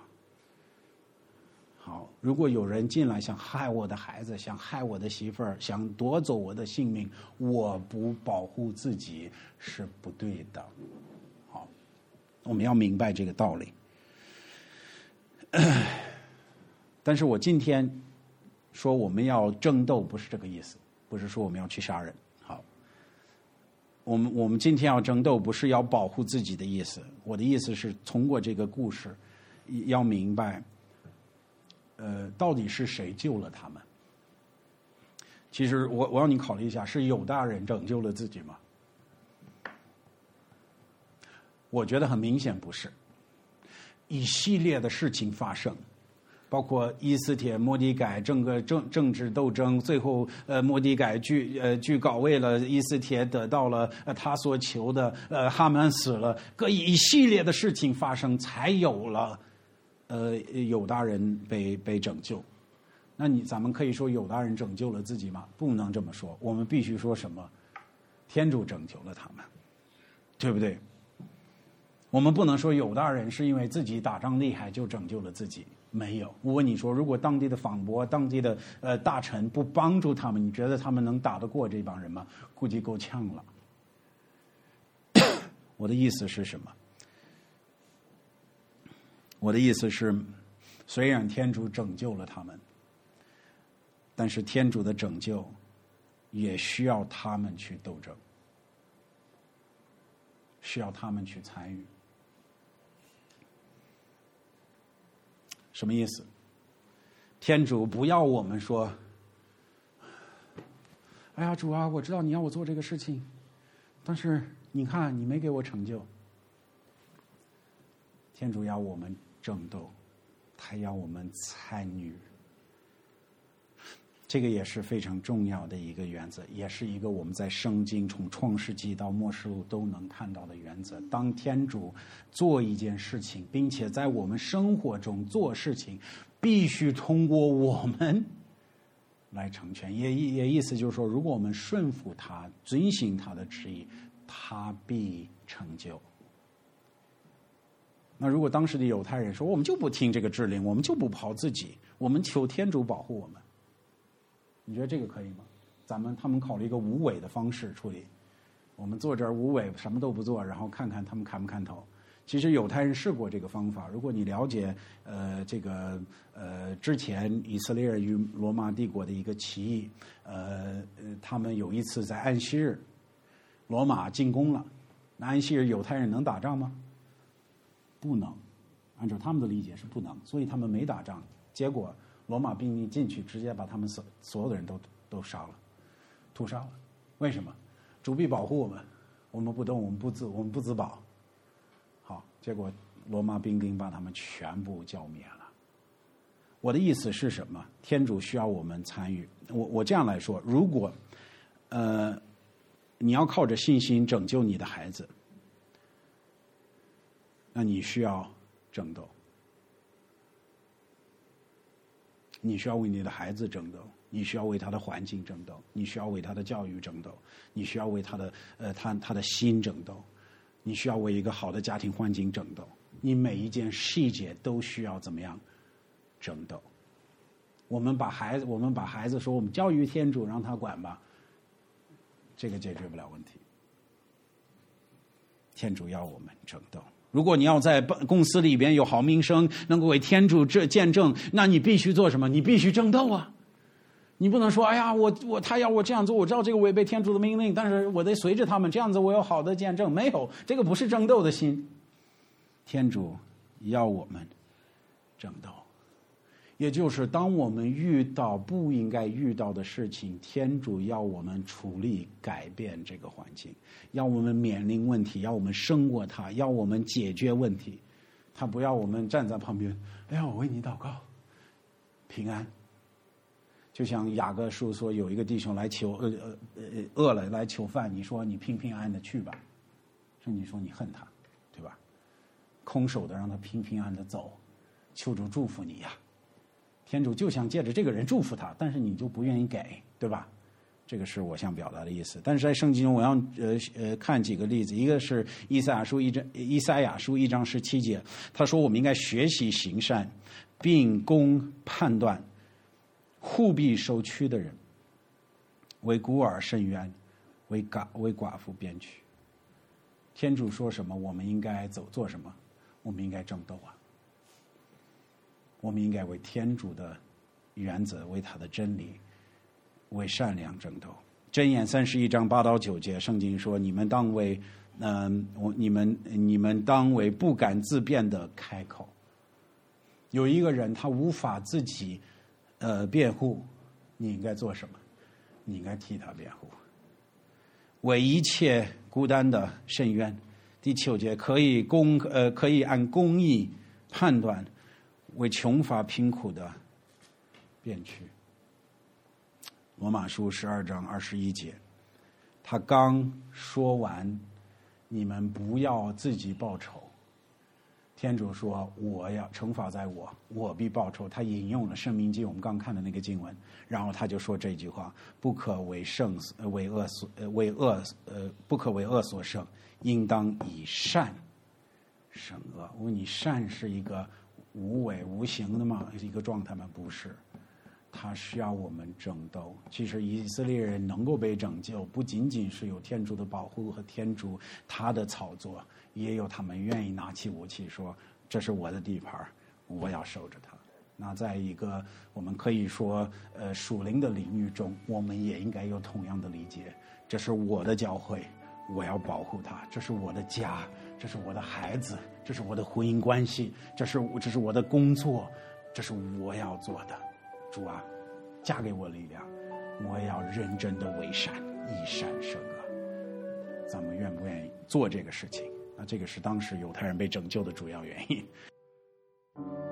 好，如果有人进来想害我的孩子，想害我的媳妇儿，想夺走我的性命，我不保护自己是不对的。好，我们要明白这个道理。但是我今天说我们要争斗，不是这个意思，不是说我们要去杀人。好，我们我们今天要争斗，不是要保护自己的意思。我的意思是通过这个故事，要明白。呃，到底是谁救了他们？其实我我让你考虑一下，是犹大人拯救了自己吗？我觉得很明显不是。一系列的事情发生，包括以斯帖、末底改整个政政治斗争，最后呃末底改据呃据告为了以斯帖得到了呃他所求的，呃哈曼死了，各一系列的事情发生，才有了。呃，犹大人被被拯救，那你咱们可以说犹大人拯救了自己吗？不能这么说，我们必须说什么？天主拯救了他们，对不对？我们不能说犹大人是因为自己打仗厉害就拯救了自己，没有。我问你说，如果当地的访伯、当地的呃大臣不帮助他们，你觉得他们能打得过这帮人吗？估计够呛了。我的意思是什么？我的意思是，虽然天主拯救了他们，但是天主的拯救也需要他们去斗争，需要他们去参与。什么意思？天主不要我们说，哎呀主啊，我知道你要我做这个事情， 但是你看，你没给我成就。天主要我们争斗，他要我们参与。这个也是非常重要的一个原则，也是一个我们在圣经从创世纪到末世录都能看到的原则。当天主做一件事情，并且在我们生活中做事情，必须通过我们来成全。也也意思就是说，如果我们顺服他，遵行他的旨意，他必成就。那如果当时的犹太人说，我们就不听这个指令，我们就不跑自己，我们求天主保护我们，你觉得这个可以吗？咱们他们考虑一个无为的方式处理，我们坐这儿无为，什么都不做，然后看看他们看不看头。其实犹太人试过这个方法。如果你了解呃这个呃之前以色列人与罗马帝国的一个起义，呃呃他们有一次在安息日，罗马进攻了，那安息日犹太人能打仗吗？不能，按照他们的理解是不能，所以他们没打仗。结果罗马兵一进去，直接把他们所所有的人都都杀了，屠杀了。为什么？主必保护我们，我们不动，我们不自，我们不自保。好，结果罗马兵丁把他们全部剿灭了。我的意思是什么？天主需要我们参与。我我这样来说，如果呃你要靠着信心拯救你的孩子，那你需要争斗，你需要为你的孩子争斗，你需要为他的环境争斗，你需要为他的教育争斗，你需要为他的呃他他的心争斗，你需要为一个好的家庭环境争斗，你每一件细节都需要怎么样争斗。我们把孩子，我们把孩子说我们教育天主让他管吧，这个解决不了问题。天主要我们争斗。如果你要在公司里边有好名声，能够为天主这见证，那你必须做什么？你必须争斗啊！你不能说，哎呀，我我他要我这样做，我知道这个违背天主的命令，但是我得随着他们，这样子我有好的见证。没有，这个不是争斗的心。天主要我们争斗，也就是当我们遇到不应该遇到的事情，天主要我们处理改变这个环境，要我们面临问题，要我们胜过它，要我们解决问题。他不要我们站在旁边，哎呀，我为你祷告，平安。就像雅各书说，有一个弟兄来求呃呃呃饿了来求饭，你说你平平安安的去吧，是你说你恨他，对吧？空手的让他平平安安的走，求主祝福你呀。天主就想借着这个人祝福他，但是你就不愿意给，对吧？这个是我想表达的意思。但是在圣经中，我要呃呃看几个例子。一个是以赛亚书一章，以赛亚书一章十七节，他说我们应该学习行善，并公判断，护庇受屈的人，为孤儿伸冤，为寡为寡妇辩屈。天主说什么，我们应该走做什么？我们应该争斗啊！我们应该为天主的原则，为他的真理，为善良争斗。箴言三十一章八到九节，圣经说：“你们当为，嗯、呃，我你们你们当为不敢自辩的开口。”有一个人他无法自己，呃，辩护，你应该做什么？你应该替他辩护。为一切孤单的伸冤。第九节可以公呃可以按公义判断。为穷乏贫苦的辩屈。罗马书十二章二十一节，他刚说完，你们不要自己报仇。天主说，我要惩罚在我，我必报仇。他引用了《申命记》我们刚看的那个经文，然后他就说这句话：不可为胜为恶所为恶呃不可为恶所胜，应当以善胜恶。我问你，善是一个无为无形的嘛一个状态吗？不是，它需要我们争斗。其实以色列人能够被拯救，不仅仅是有天主的保护和天主他的操作，也有他们愿意拿起武器说，这是我的地盘，我要守着它。那在一个我们可以说呃属灵的领域中，我们也应该有同样的理解，这是我的教会，我要保护它，这是我的家，这是我的孩子，这是我的婚姻关系，这是这是我的工作，这是我要做的。主啊，加给我力量，我要认真的为善，以善胜恶。 咱们愿不愿意做这个事情？那这个是当时犹太人被拯救的主要原因。